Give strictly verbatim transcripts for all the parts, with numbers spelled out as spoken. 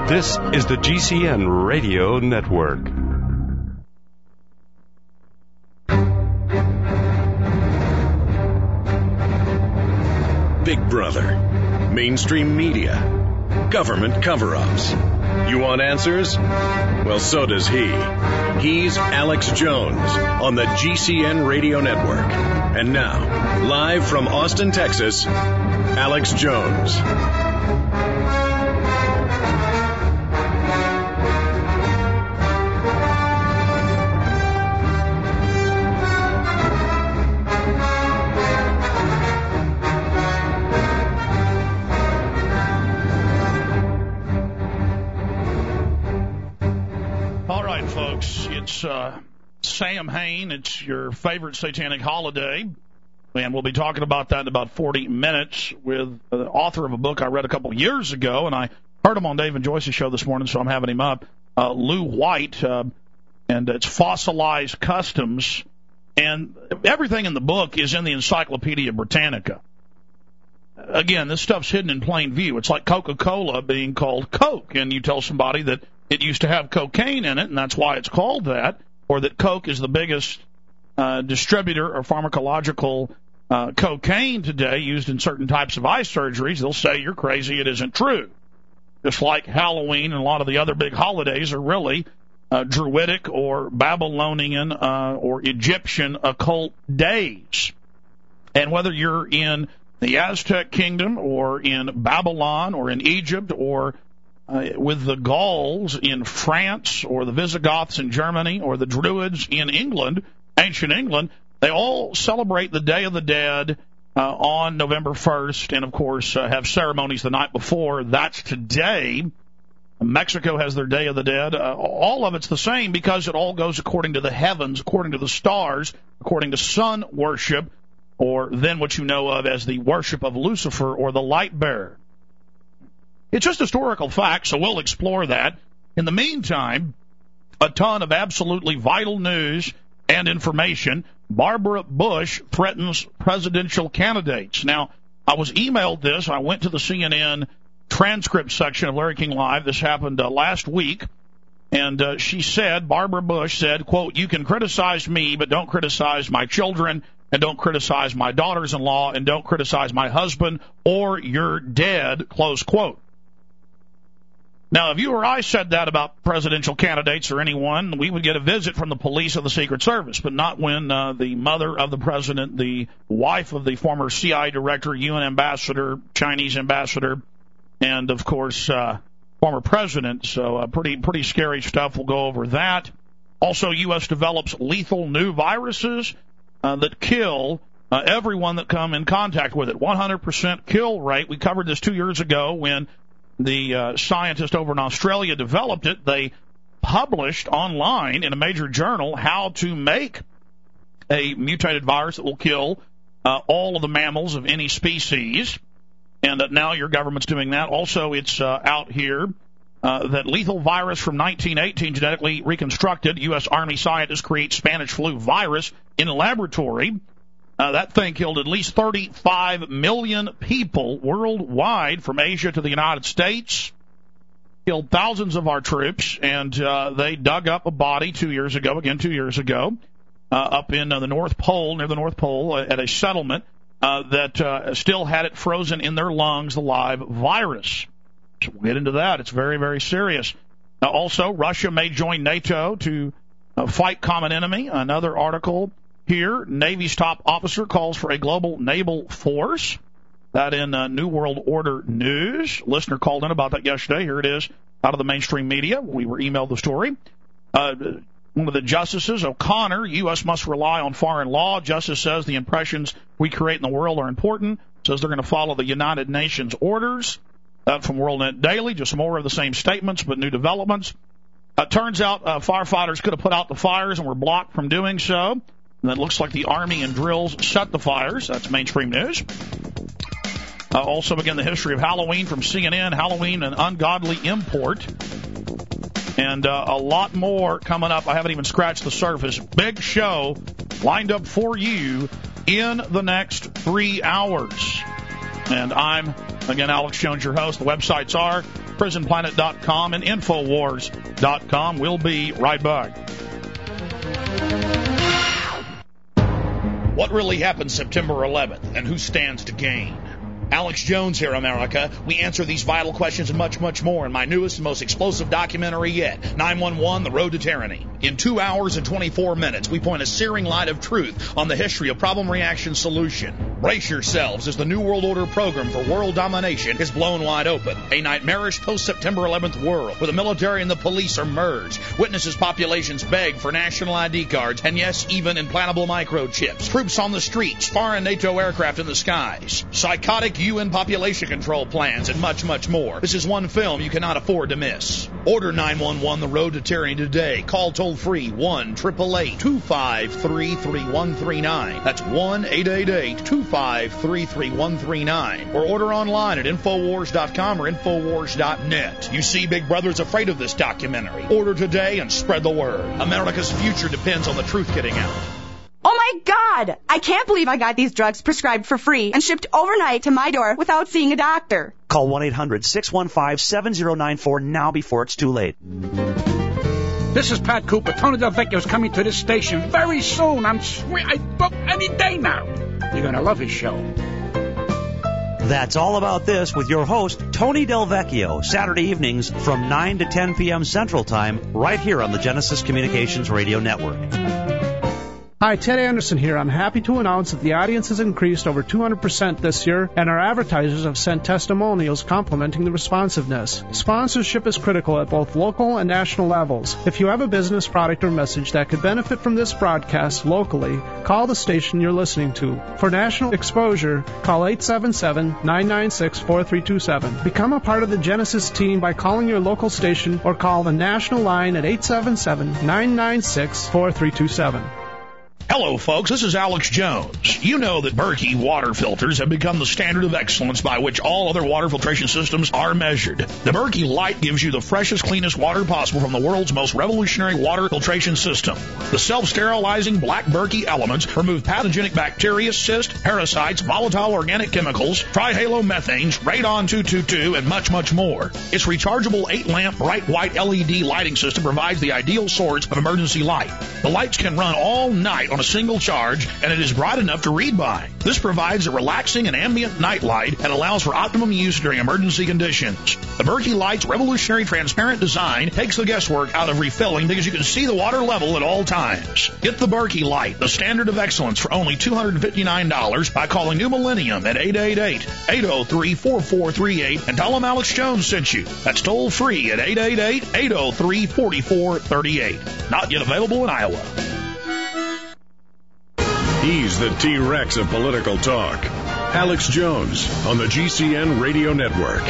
This is the G C N Radio Network. Big Brother, mainstream media, government cover-ups. You want answers? Well, so does he. He's Alex Jones on the G C N Radio Network. And now, live from Austin, Texas, Alex Jones. It's uh, Samhain. It's your favorite satanic holiday. And we'll be talking about that in about forty minutes with the author of a book I read a couple years ago, and I heard him on Dave and Joyce's show this morning, so I'm having him up, uh, Lou White, uh, and it's Fossilized Customs. And everything in the book is in the Encyclopedia Britannica. Again, this stuff's hidden in plain view. It's like Coca-Cola being called Coke, and you tell somebody that it used to have cocaine in it, and that's why it's called that, or that Coke is the biggest uh, distributor of pharmacological uh, cocaine today used in certain types of eye surgeries. They'll say you're crazy, it isn't true. Just like Halloween and a lot of the other big holidays are really uh, Druidic or Babylonian uh, or Egyptian occult days. And whether you're in the Aztec kingdom or in Babylon or in Egypt or Uh, with the Gauls in France or the Visigoths in Germany or the Druids in England, ancient England, they all celebrate the Day of the Dead uh, on November first and, of course, uh, have ceremonies the night before. That's today. Mexico has their Day of the Dead. Uh, all of it's the same because it all goes according to the heavens, according to the stars, according to sun worship, or then what you know of as the worship of Lucifer or the light bearer. It's just historical fact, so we'll explore that. In the meantime, a ton of absolutely vital news and information. Barbara Bush threatens presidential candidates. Now, I was emailed this. I went to the C N N transcript section of Larry King Live. This happened uh, last week. And uh, she said, Barbara Bush said, quote, "You can criticize me, but don't criticize my children, and don't criticize my daughters-in-law, and don't criticize my husband, or you're dead," close quote. Now, if you or I said that about presidential candidates or anyone, we would get a visit from the police or the Secret Service, but not when uh, the mother of the president, the wife of the former C I A director, U N ambassador, Chinese ambassador, and, of course, uh, former president. So uh, pretty pretty scary stuff. We'll go over that. Also, U S develops lethal new viruses uh, that kill uh, everyone that come in contact with it. one hundred percent kill rate. We covered this two years ago when the uh, scientist over in Australia developed it. They published online in a major journal how to make a mutated virus that will kill uh, all of the mammals of any species. And uh, now your government's doing that. Also, it's uh, out here uh, that lethal virus from nineteen eighteen, genetically reconstructed. U S Army scientists create Spanish flu virus in a laboratory. Uh, that thing killed at least thirty-five million people worldwide from Asia to the United States. Killed thousands of our troops, and uh, they dug up a body two years ago, again two years ago, uh, up in uh, the North Pole, near the North Pole, uh, at a settlement uh, that uh, still had it frozen in their lungs, the live virus. So we'll get into that. It's very, very serious. Now, also, Russia may join NATO to uh, fight common enemy. Another article here, Navy's top officer calls for a global naval force. That in uh, New World Order News. Listener called in about that yesterday. Here it is out of the mainstream media. We were emailed the story. Uh, one of the justices, O'Connor, U S must rely on foreign law. Justice says the impressions we create in the world are important. Says they're going to follow the United Nations orders. Uh, from WorldNet Daily, just more of the same statements, but new developments. Uh, turns out uh, firefighters could have put out the fires and were blocked from doing so. And it looks like the Army and drills set the fires. That's mainstream news. Uh, also, again, the history of Halloween from C N N, Halloween, an ungodly import. And uh, a lot more coming up. I haven't even scratched the surface. Big show lined up for you in the next three hours. And I'm, again, Alex Jones, your host. The websites are prison planet dot com and infowars dot com. We'll be right back. What really happened September eleventh, and who stands to gain? Alex Jones here, America. We answer these vital questions and much, much more in my newest and most explosive documentary yet, nine one one, The Road to Tyranny. In two hours and twenty-four minutes, we point a searing light of truth on the history of problem, reaction, solution. Brace yourselves as the New World Order program for world domination is blown wide open. A nightmarish post-September eleventh world where the military and the police are merged. Witnesses populations beg for national I D cards, and yes, even implantable microchips. Troops on the streets, foreign NATO aircraft in the skies. Psychotic U N population control plans, and much, much more. This is one film you cannot afford to miss. Order nine one one, The Road to Tyranny today. Call toll-free one eight eight eight, two five three, three one three nine. That's one eight eight eight, two five three, three one three nine. Or order online at infowars dot com or infowars dot net. You see, Big Brother's afraid of this documentary. Order today and spread the word. America's future depends on the truth getting out. Oh my God! I can't believe I got these drugs prescribed for free and shipped overnight to my door without seeing a doctor. Call one eight hundred, six one five, seven zero nine four now before it's too late. This is Pat Cooper. Tony Del Vecchio's coming to this station very soon. I'm swear I book any day now. You're going to love his show. That's all about this with your host, Tony Del Vecchio, Saturday evenings from nine to ten p.m. Central Time, right here on the Genesis Communications Radio Network. Hi, Ted Anderson here. I'm happy to announce that the audience has increased over two hundred percent this year, and our advertisers have sent testimonials complimenting the responsiveness. Sponsorship is critical at both local and national levels. If you have a business, product, or message that could benefit from this broadcast locally, call the station you're listening to. For national exposure, call eight seven seven, nine nine six, four three two seven. Become a part of the Genesis team by calling your local station or call the national line at eight seven seven, nine nine six, four three two seven. Hello, folks. This is Alex Jones. You know that Berkey water filters have become the standard of excellence by which all other water filtration systems are measured. The Berkey Light gives you the freshest, cleanest water possible from the world's most revolutionary water filtration system. The self-sterilizing black Berkey elements remove pathogenic bacteria, cysts, parasites, volatile organic chemicals, trihalomethanes, radon two twenty-two, and much, much more. Its rechargeable eight-lamp bright white L E D lighting system provides the ideal source of emergency light. The lights can run all night on a single charge, and it is bright enough to read by. This provides a relaxing and ambient night light and allows for optimum use during emergency conditions. The Berkey Light's revolutionary transparent design takes the guesswork out of refilling because you can see the water level at all times. Get the Berkey Light, the standard of excellence, for only two hundred fifty-nine dollars by calling New Millennium at eight eight eight, eight oh three, four four three eight and tell them Alex Jones sent you. That's toll free at eight eight eight, eight oh three, four four three eight. Not yet available in Iowa. He's the T-Rex of political talk. Alex Jones on the G C N Radio Network.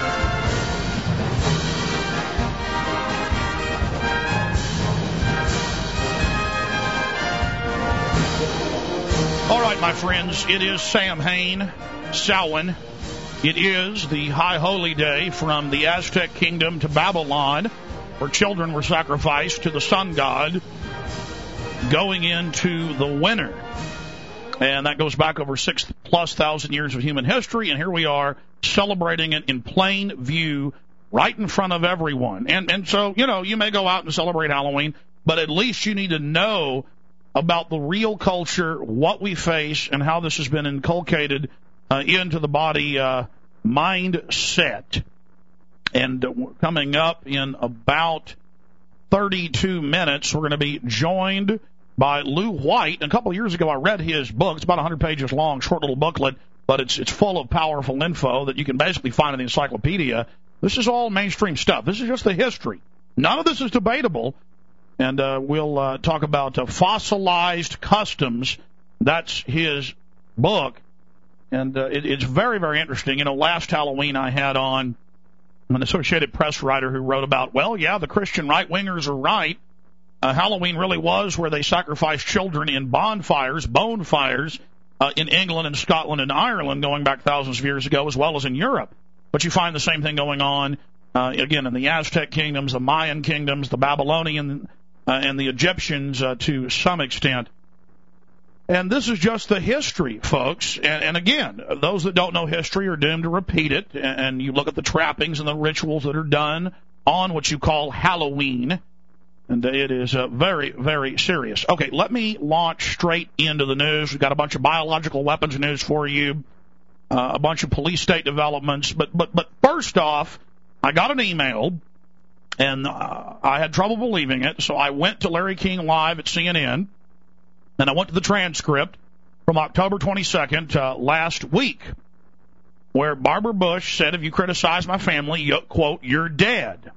All right, my friends, it is Sam Hain, Samhain. It is the High Holy Day from the Aztec kingdom to Babylon, where children were sacrificed to the sun god going into the winter. And that goes back over six plus thousand years of human history, and here we are celebrating it in plain view right in front of everyone. And and so, you know, you may go out and celebrate Halloween, but at least you need to know about the real culture, what we face, and how this has been inculcated uh, into the body uh, mindset. And uh, coming up in about thirty-two minutes, we're going to be joined by Lou White. A couple of years ago, I read his book. It's about one hundred pages long, short little booklet, but it's it's full of powerful info that you can basically find in the encyclopedia. This is all mainstream stuff. This is just the history. None of this is debatable. And uh, we'll uh, talk about uh, fossilized customs. That's his book. And uh, it, it's very, very interesting. You know, last Halloween I had on an Associated Press writer who wrote about, well, yeah, the Christian right-wingers are right. Uh, Halloween really was where they sacrificed children in bonfires, bone fires, uh, in England and Scotland and Ireland going back thousands of years ago, as well as in Europe. But you find the same thing going on, uh, again, in the Aztec kingdoms, the Mayan kingdoms, the Babylonian, uh, and the Egyptians uh, to some extent. And this is just the history, folks. And, and again, those that don't know history are doomed to repeat it. And you look at the trappings and the rituals that are done on what you call Halloween. And it is uh, very, very serious. Okay, let me launch straight into the news. We've got a bunch of biological weapons news for you, uh, a bunch of police state developments. But, but, but first off, I got an email, and uh, I had trouble believing it. So I went to Larry King Live at C N N. And I went to the transcript from October twenty-second uh, last week, where Barbara Bush said, if you criticize my family, you, quote, you're dead.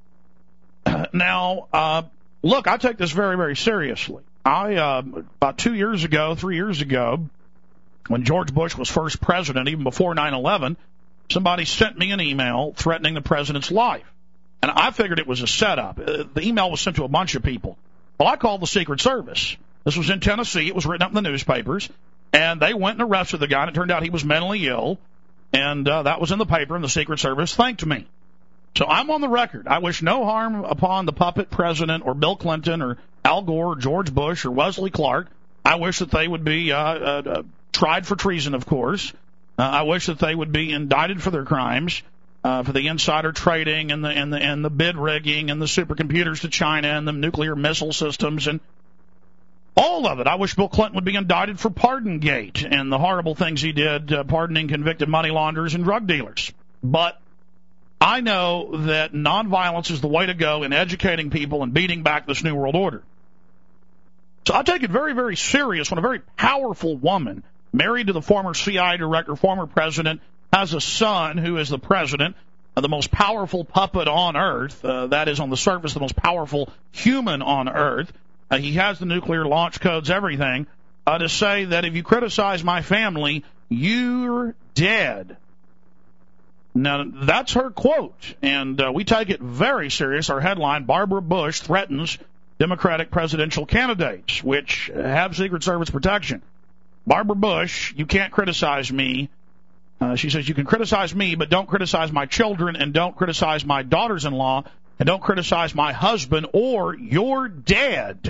Now, uh, look, I take this very, very seriously. I, uh, about two years ago, three years ago, when George Bush was first president, even before nine eleven, somebody sent me an email threatening the president's life. And I figured it was a setup. Uh, the email was sent to a bunch of people. Well, I called the Secret Service. This was in Tennessee. It was written up in the newspapers. And they went and arrested the guy, and it turned out he was mentally ill. And uh, that was in the paper, and the Secret Service thanked me. So I'm on the record. I wish no harm upon the puppet president or Bill Clinton or Al Gore or George Bush or Wesley Clark. I wish that they would be uh, uh, uh, tried for treason, of course. Uh, I wish that they would be indicted for their crimes, uh, for the insider trading and the, and, the, and the bid rigging and the supercomputers to China and the nuclear missile systems and all of it. I wish Bill Clinton would be indicted for Pardongate and the horrible things he did, uh, pardoning convicted money launderers and drug dealers. But I know that nonviolence is the way to go in educating people and beating back this New World Order. So I take it very, very serious when a very powerful woman, married to the former C I A director, former president, has a son who is the president, uh, the most powerful puppet on earth, uh, that is on the surface, the most powerful human on earth. Uh, he has the nuclear launch codes, everything, uh, to say that if you criticize my family, you're dead. Now, that's her quote, and uh, we take it very serious. Our headline, Barbara Bush threatens Democratic presidential candidates, which have Secret Service protection. Barbara Bush, you can't criticize me. Uh, she says, you can criticize me, but don't criticize my children, and don't criticize my daughters-in-law, and don't criticize my husband, or you're dead.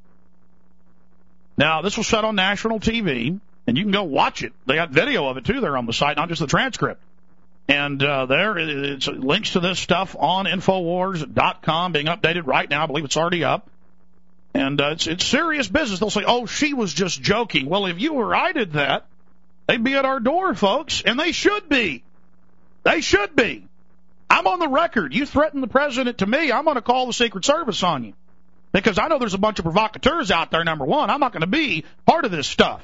Now, this was said on national T V, and you can go watch it. They got video of it, too, there on the site, not just the transcript. And uh, there, it's links to this stuff on Infowars dot com, being updated right now. I believe it's already up. And uh, it's, it's serious business. They'll say, oh, she was just joking. Well, if you or I did that, they'd be at our door, folks, and they should be. They should be. I'm on the record. You threaten the president to me, I'm going to call the Secret Service on you. Because I know there's a bunch of provocateurs out there, number one. I'm not going to be part of this stuff.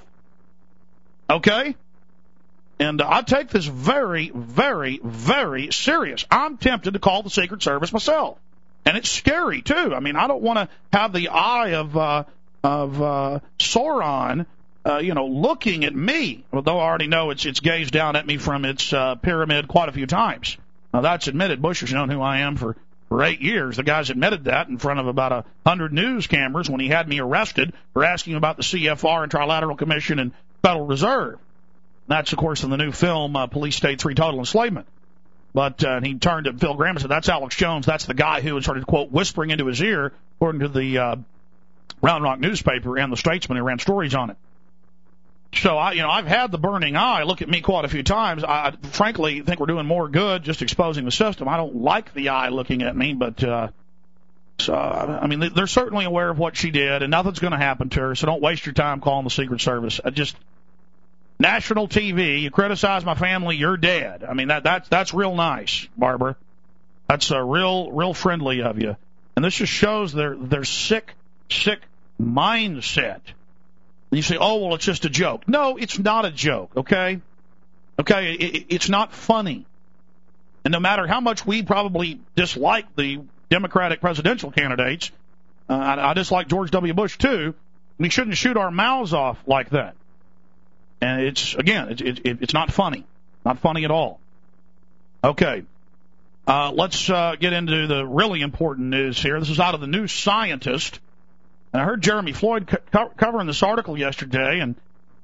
Okay? And uh, I take this very, very, very serious. I'm tempted to call the Secret Service myself. And it's scary, too. I mean, I don't want to have the eye of uh, of uh, Sauron, uh, you know, looking at me, although I already know it's, it's gazed down at me from its uh, pyramid quite a few times. Now, that's admitted. Bush has known who I am for, for eight years. The guy's admitted that in front of about a hundred news cameras when he had me arrested for asking about the C F R and Trilateral Commission and Federal Reserve. That's, of course, in the new film, uh, Police State three Total Enslavement. But uh, he turned to Phil Graham and said, that's Alex Jones. That's the guy who started, quote, whispering into his ear, according to the uh, Round Rock newspaper and the Statesman who ran stories on it. So, I, you know, I've had the burning eye look at me quite a few times. I, I frankly think we're doing more good just exposing the system. I don't like the eye looking at me, but, uh, so, I mean, they're certainly aware of what she did, and nothing's going to happen to her, so don't waste your time calling the Secret Service. I just, national T V, you criticize my family, you're dead. I mean, that that's, that's real nice, Barbara. That's uh, real, real friendly of you. And this just shows their, their sick, sick mindset. And you say, oh, well, it's just a joke. No, it's not a joke, okay? Okay, it, it's not funny. And no matter how much we probably dislike the Democratic presidential candidates, uh, I, I dislike George W. Bush, too, we shouldn't shoot our mouths off like that. And it's, again, it, it, it's not funny. Not funny at all. Okay. Uh, let's uh, get into the really important news here. This is out of the New Scientist. And I heard Jeremy Floyd co- covering this article yesterday, and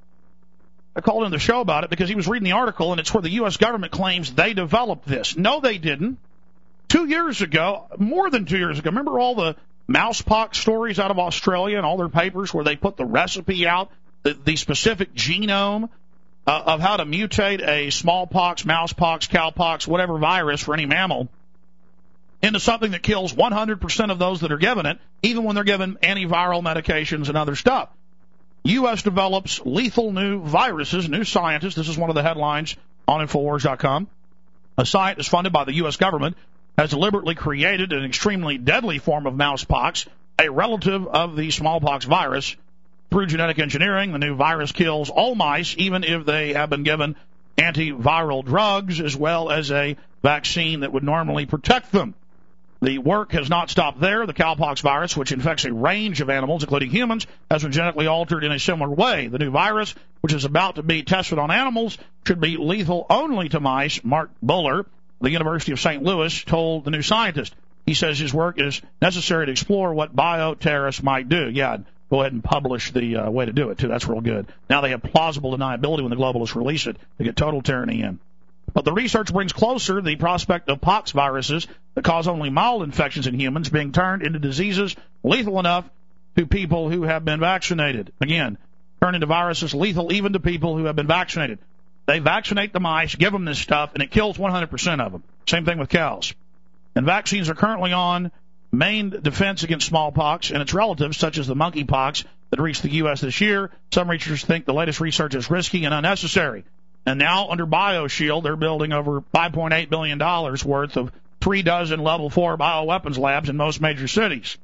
I called in the show about it because he was reading the article, and it's where the U S government claims they developed this. No, they didn't. Two years ago, more than two years ago, remember all the mousepox stories out of Australia and all their papers where they put the recipe out? the, the specific genome uh, of how to mutate a smallpox, mousepox, cowpox, whatever virus for any mammal into something that kills one hundred percent of those that are given it, even when they're given antiviral medications and other stuff. U S develops lethal new viruses, new scientists. This is one of the headlines on Infowars dot com. A scientist funded by the U S government has deliberately created an extremely deadly form of mousepox, a relative of the smallpox virus. Through genetic engineering, the new virus kills all mice, even if they have been given antiviral drugs, as well as a vaccine that would normally protect them. The work has not stopped there. The cowpox virus, which infects a range of animals, including humans, has been genetically altered in a similar way. The new virus, which is about to be tested on animals, should be lethal only to mice. Mark Buller, the University of Saint Louis, told the New Scientist. He says his work is necessary to explore what bioterrorists might do. Yeah, go ahead and publish the uh, way to do it, too. That's real good. Now they have plausible deniability when the globalists release it. They get total tyranny in. But the research brings closer the prospect of pox viruses that cause only mild infections in humans being turned into diseases lethal enough to people who have been vaccinated. Again, turn into viruses lethal even to people who have been vaccinated. They vaccinate the mice, give them this stuff, and it kills one hundred percent of them. Same thing with cows. And vaccines are currently on main defense against smallpox and its relatives, such as the monkeypox that reached the U S this year. Some researchers think the latest research is risky and unnecessary. And now, under BioShield, they're building over five point eight billion dollars worth of three dozen level four bioweapons labs in most major cities.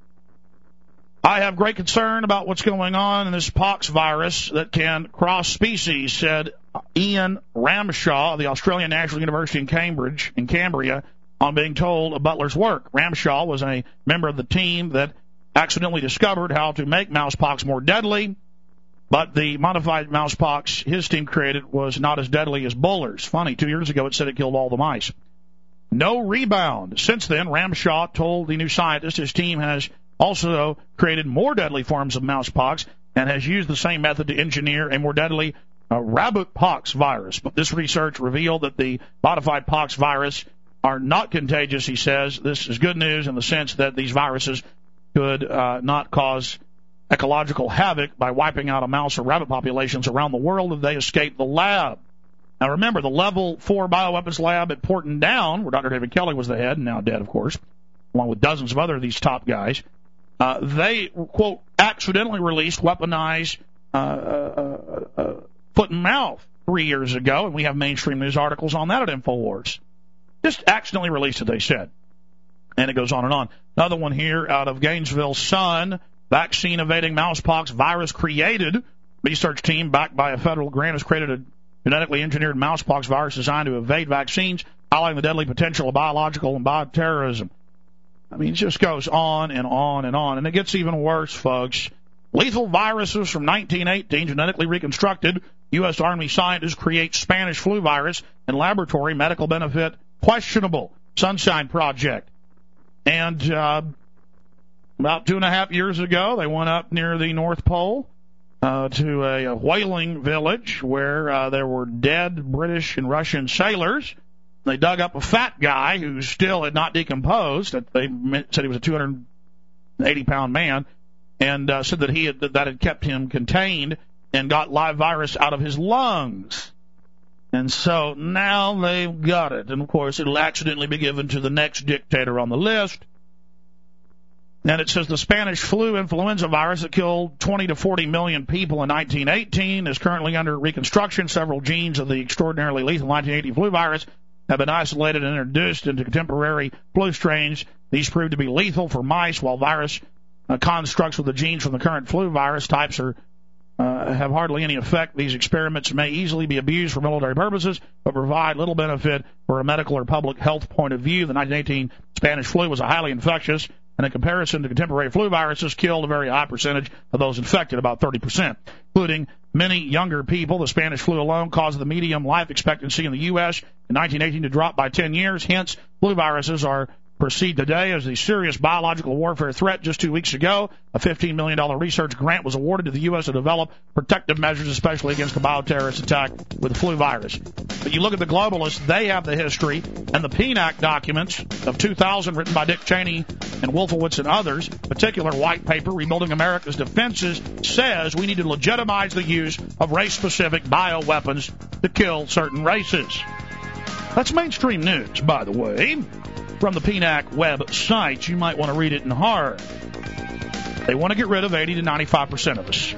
I have great concern about what's going on in this pox virus that can cross species, said Ian Ramshaw of the Australian National University in Cambridge, in Cambria, on being told of Butler's work. Ramshaw was a member of the team that accidentally discovered how to make mousepox more deadly, but the modified mousepox his team created was not as deadly as Buller's. Funny, two years ago it said it killed all the mice. No rebound. Since then, Ramshaw told the New Scientist his team has also created more deadly forms of mousepox and has used the same method to engineer a more deadly uh, rabbit pox virus. But this research revealed that the modified pox virus are not contagious, he says. This is good news in the sense that these viruses could uh, not cause ecological havoc by wiping out a mouse or rabbit populations around the world if they escape the lab. Now remember, the level four bioweapons lab at Porton Down, where Doctor David Kelly was the head, and now dead, of course, along with dozens of other of these top guys, uh, they, quote, accidentally released weaponized uh, uh, uh, foot and mouth three years ago, and we have mainstream news articles on that at Infowars. Just accidentally released it, they said. And it goes on and on. Another one here out of Gainesville Sun. Vaccine evading mousepox virus created. Research team backed by a federal grant has created a genetically engineered mousepox virus designed to evade vaccines, highlighting the deadly potential of biological and bioterrorism. I mean, it just goes on and on and on. And it gets even worse, folks. Lethal viruses from nineteen eighteen, genetically reconstructed. U S. Army scientists create Spanish flu virus in laboratory. Medical benefit questionable. Sunshine Project. And uh, about two and a half years ago, they went up near the North Pole uh, to a, a whaling village where uh, there were dead British and Russian sailors. They dug up a fat guy who still had not decomposed. They said he was a two hundred eighty pound man, and uh, said that he had, that had kept him contained and got live virus out of his lungs. And so now they've got it. And, of course, it'll accidentally be given to the next dictator on the list. And it says the Spanish flu influenza virus that killed twenty to forty million people in nineteen eighteen is currently under reconstruction. Several genes of the extraordinarily lethal nineteen eighty flu virus have been isolated and introduced into contemporary flu strains. These prove to be lethal for mice, while virus uh, constructs with the genes from the current flu virus types are uh, have hardly any effect. These experiments may easily be abused for military purposes, but provide little benefit for a medical or public health point of view. The nineteen eighteen Spanish flu was a highly infectious, and in comparison to contemporary flu viruses, killed a very high percentage of those infected, about thirty percent, including many younger people. The Spanish flu alone caused the median life expectancy in the U S in nineteen eighteen to drop by ten years. Hence, flu viruses are proceed today as a serious biological warfare threat. Just two weeks ago, a fifteen million dollars research grant was awarded to the U S to develop protective measures, especially against the bioterrorist attack with the flu virus. But you look at the globalists, they have the history, and the P N A C documents of two thousand written by Dick Cheney and Wolfowitz and others, particular white paper, Rebuilding America's Defenses, says we need to legitimize the use of race-specific bioweapons to kill certain races. That's mainstream news, by the way, from the P N A C website. You might want to read it in hard. They want to get rid of eighty to ninety-five percent of us.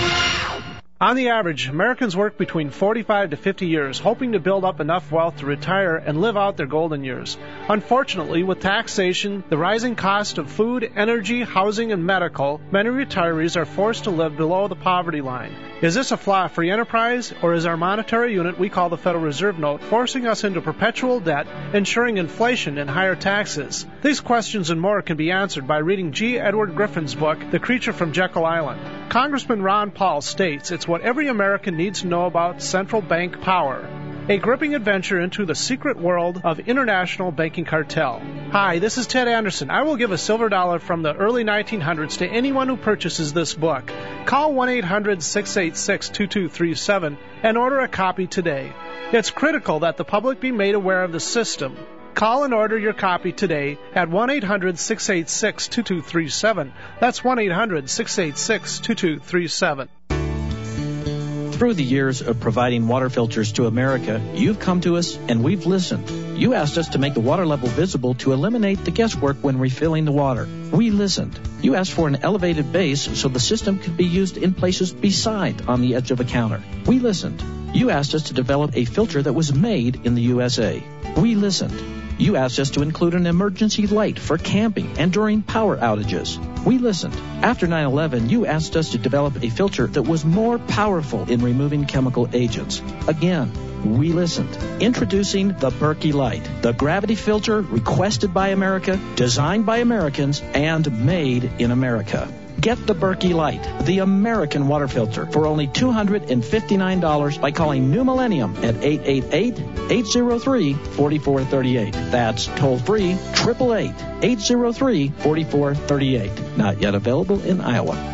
On the average, Americans work between forty-five to fifty years, hoping to build up enough wealth to retire and live out their golden years. Unfortunately, with taxation, the rising cost of food, energy, housing, and medical, many retirees are forced to live below the poverty line. Is this a flaw of free enterprise, or is our monetary unit we call the Federal Reserve Note forcing us into perpetual debt, ensuring inflation and higher taxes? These questions and more can be answered by reading G. Edward Griffin's book, The Creature from Jekyll Island. Congressman Ron Paul states it's what every American needs to know about central bank power. A gripping adventure into the secret world of international banking cartel. Hi, this is Ted Anderson. I will give a silver dollar from the early nineteen hundreds to anyone who purchases this book. Call one eight hundred six eight six two two three seven and order a copy today. It's critical that the public be made aware of the system. Call and order your copy today at one eight hundred six eight six two two three seven. That's one eight hundred six eight six two two three seven. Through the years of providing water filters to America, you've come to us and we've listened. You asked us to make the water level visible to eliminate the guesswork when refilling the water. We listened. You asked for an elevated base so the system could be used in places beside on the edge of a counter. We listened. You asked us to develop a filter that was made in the U S A. We listened. You asked us to include an emergency light for camping and during power outages. We listened. After nine eleven, you asked us to develop a filter that was more powerful in removing chemical agents. Again, we listened. Introducing the Berkey Light, the gravity filter requested by America, designed by Americans, and made in America. Get the Berkey Light, the American water filter, for only two hundred fifty-nine dollars by calling New Millennium at eight eight eight, eight zero three, four four three eight. That's toll-free, eight eight eight, eight zero three, four four three eight. Not yet available in Iowa.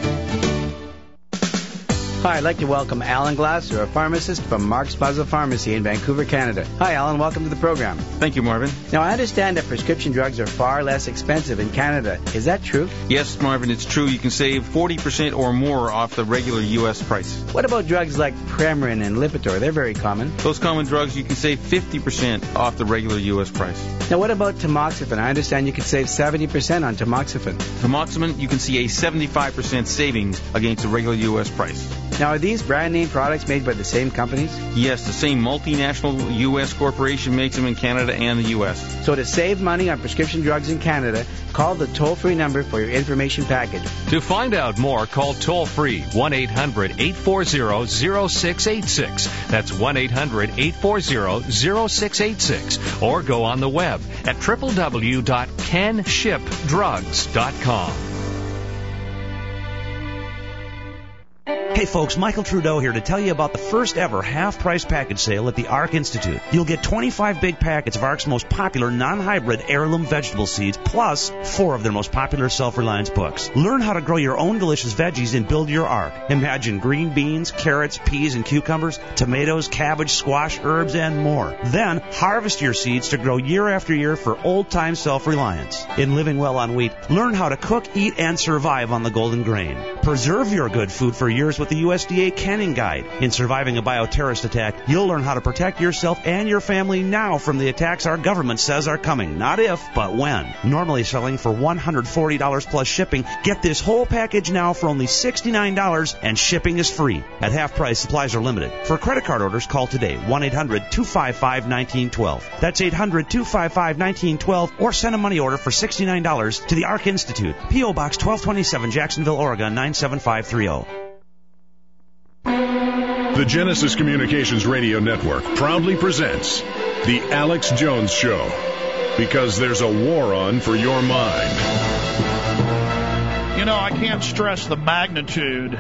Hi, I'd like to welcome Alan Glasser, a pharmacist from Mark's Plaza Pharmacy in Vancouver, Canada. Hi, Alan. Welcome to the program. Thank you, Marvin. Now, I understand that prescription drugs are far less expensive in Canada. Is that true? Yes, Marvin, it's true. You can save forty percent or more off the regular U S price. What about drugs like Premarin and Lipitor? They're very common. Those common drugs, you can save fifty percent off the regular U S price. Now, what about tamoxifen? I understand you could save seventy percent on tamoxifen. Tamoxifen, you can see a seventy-five percent savings against the regular U S price. Now, are these brand name products made by the same companies? Yes, the same multinational U S corporation makes them in Canada and the U S. So to save money on prescription drugs in Canada, call the toll-free number for your information package. To find out more, call toll-free one eight hundred eight four zero zero six eight six. That's one eight hundred eight four zero zero six eight six. Or go on the web at w w w dot can ship drugs dot com. Hey folks, Michael Trudeau here to tell you about the first ever half-price package sale at the ARC Institute. You'll get twenty-five big packets of ARC's most popular non-hybrid heirloom vegetable seeds, plus four of their most popular self-reliance books. Learn how to grow your own delicious veggies and build your ARC. Imagine green beans, carrots, peas, and cucumbers, tomatoes, cabbage, squash, herbs, and more. Then harvest your seeds to grow year after year for old-time self-reliance. In Living Well on Wheat, learn how to cook, eat, and survive on the golden grain. Preserve your good food for years with the U S D A Canning Guide. In Surviving a Bioterrorist Attack, you'll learn how to protect yourself and your family now from the attacks our government says are coming. Not if, but when. Normally selling for one hundred forty dollars plus shipping, get this whole package now for only sixty-nine dollars, and shipping is free. At half price, supplies are limited. For credit card orders, call today, one eight hundred two five five one nine one two. That's eight hundred two five five one nine one two, or send a money order for sixty-nine dollars to the ARC Institute, P O Box twelve twenty-seven, Jacksonville, Oregon, nine seven five three zero. The Genesis Communications Radio Network proudly presents The Alex Jones Show, because there's a war on for your mind. You know, I can't stress the magnitude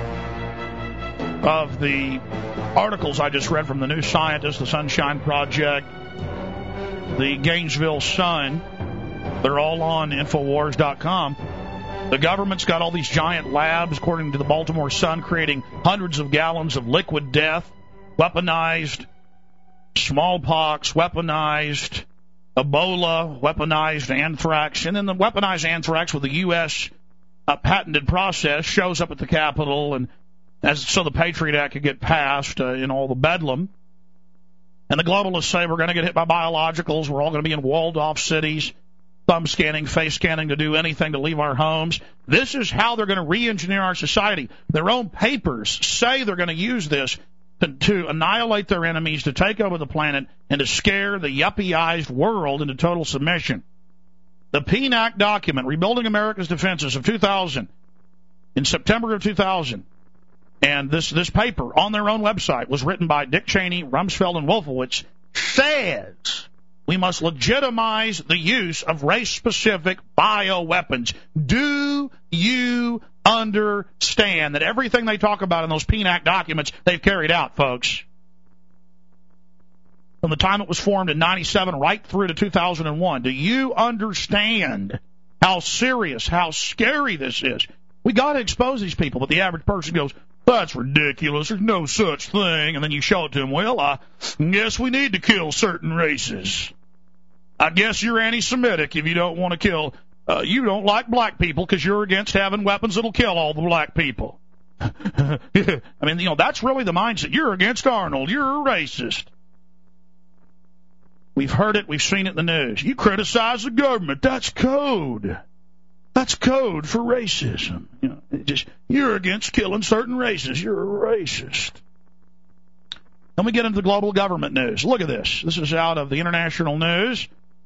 of the articles I just read from the New Scientist, the Sunshine Project, the Gainesville Sun, They're all on Infowars dot com. The government's got all these giant labs, according to the Baltimore Sun, creating hundreds of gallons of liquid death, weaponized smallpox, weaponized Ebola, weaponized anthrax, and then the weaponized anthrax with the U S uh, patented process shows up at the Capitol, and as so the Patriot Act could get passed uh, in all the bedlam. And the globalists say we're going to get hit by biologicals, we're all going to be in walled-off cities, thumb scanning, face scanning to do anything to leave our homes. This is how they're going to re-engineer our society. Their own papers say they're going to use this to, to annihilate their enemies, to take over the planet, and to scare the yuppieized world into total submission. The P N A C document, Rebuilding America's Defenses of two thousand, in September of two thousand, and this, this paper on their own website was written by Dick Cheney, Rumsfeld, and Wolfowitz, says we must legitimize the use of race-specific bioweapons. Do you understand that everything they talk about in those P N A C documents, they've carried out, folks? From the time it was formed in ninety-seven right through to two thousand one. Do you understand how serious, how scary this is? We got to expose these people, but the average person goes, that's ridiculous, there's no such thing. And then you show it to them, well, I guess we need to kill certain races. I guess you're anti-Semitic if you don't want to kill, uh, you don't like black people because you're against having weapons that'll kill all the black people. I mean, you know, that's really the mindset. You're against Arnold, you're a racist. We've heard it, we've seen it in the news. You criticize the government, that's code. That's code for racism. You know, it just you're against killing certain races. You're a racist. Then we get into the global government news. Look at this. This is out of the international news.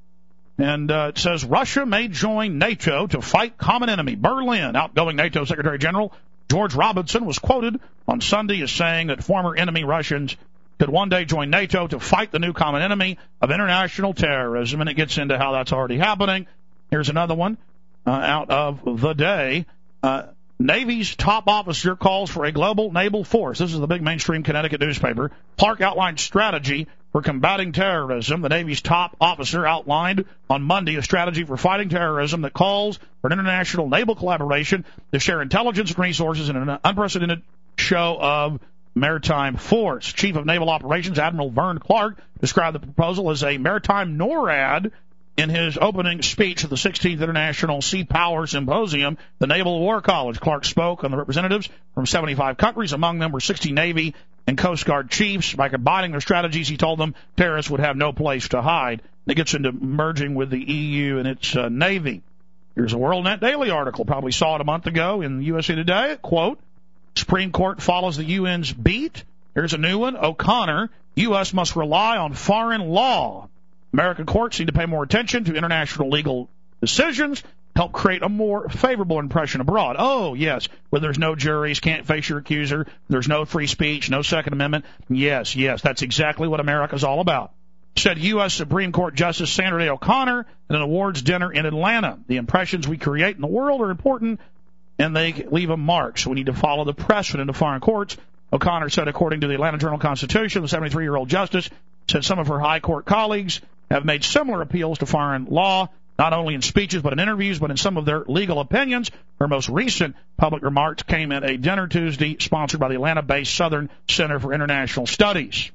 And uh, it says Russia may join NATO to fight common enemy. Berlin, outgoing NATO Secretary General George Robinson was quoted on Sunday as saying that former enemy Russians could one day join NATO to fight the new common enemy of international terrorism. And it gets into how that's already happening. Here's another one. Uh, out of the day, uh, Navy's top officer calls for a global naval force. This is the big mainstream Connecticut newspaper. Clark outlined strategy for combating terrorism. The Navy's top officer outlined on Monday a strategy for fighting terrorism that calls for an international naval collaboration to share intelligence and resources in an unprecedented show of maritime force. Chief of Naval Operations Admiral Vern Clark described the proposal as a maritime NORAD in his opening speech at the sixteenth International Sea Power Symposium, the Naval War College. Clark spoke on the representatives from seventy-five countries. Among them were sixty Navy and Coast Guard chiefs. By combining their strategies, he told them terrorists would have no place to hide. It gets into merging with the E U and its uh, Navy. Here's a WorldNet Daily article. Probably saw it a month ago in U S A Today. Quote, Supreme Court follows the U N's beat. Here's a new one. O'Connor, U S must rely on foreign law. American courts need to pay more attention to international legal decisions, help create a more favorable impression abroad. Oh, yes, where there's no juries, can't face your accuser, there's no free speech, no Second Amendment. Yes, yes, that's exactly what America's all about. Said U S Supreme Court Justice Sandra Day O'Connor at an awards dinner in Atlanta. The impressions we create in the world are important, and they leave a mark, so we need to follow the precedent of foreign courts. O'Connor said, according to the Atlanta Journal-Constitution, the seventy-three-year-old justice said some of her high court colleagues have made similar appeals to foreign law, not only in speeches but in interviews, but in some of their legal opinions. Her most recent public remarks came at a dinner Tuesday sponsored by the Atlanta-based Southern Center for International Studies.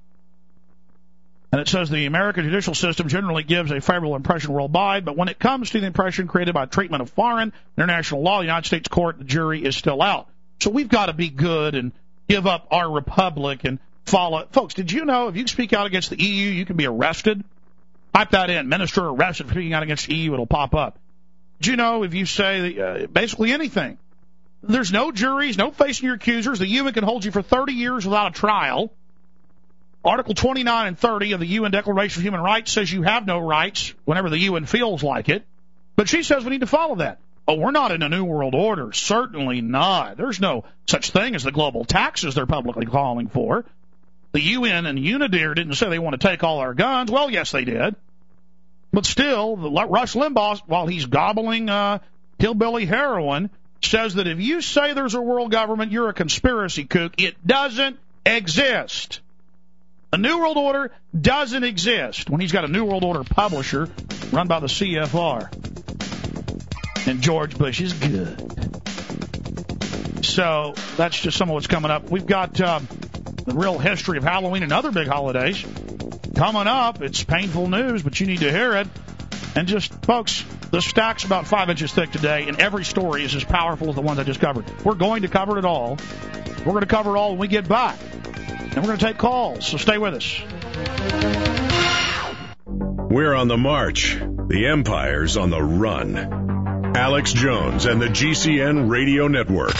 And it says the American judicial system generally gives a favorable impression worldwide, but when it comes to the impression created by treatment of foreign international law, the United States court, the jury is still out. So we've got to be good and give up our republic and follow. Folks, did you know if you speak out against the E U, you can be arrested? Type that in, minister arrested for speaking out against the E U, it'll pop up. Did you know if you say uh, basically anything, there's no juries, no facing your accusers, the U N can hold you for thirty years without a trial. Article twenty-nine and thirty of the U N Declaration of Human Rights says you have no rights whenever the U N feels like it. But she says we need to follow that. Oh, we're not in a new world order. Certainly not. There's no such thing as the global taxes they're publicly calling for. The U N and UNIDIR didn't say they want to take all our guns. Well, yes, they did. But still, Rush Limbaugh, while he's gobbling uh, hillbilly heroin, says that if you say there's a world government, you're a conspiracy kook. It doesn't exist. A New World Order doesn't exist when he's got a New World Order publisher run by the C F R. And George Bush is good. So that's just some of what's coming up. We've got uh, the real history of Halloween and other big holidays coming up. It's painful news, but you need to hear it. And just, folks, the stack's about five inches thick today, and every story is as powerful as the ones I just covered. We're going to cover it all. We're going to cover it all when we get back. And we're going to take calls, so stay with us. We're on the march. The Empire's on the run. Alex Jones and the G C N Radio Network.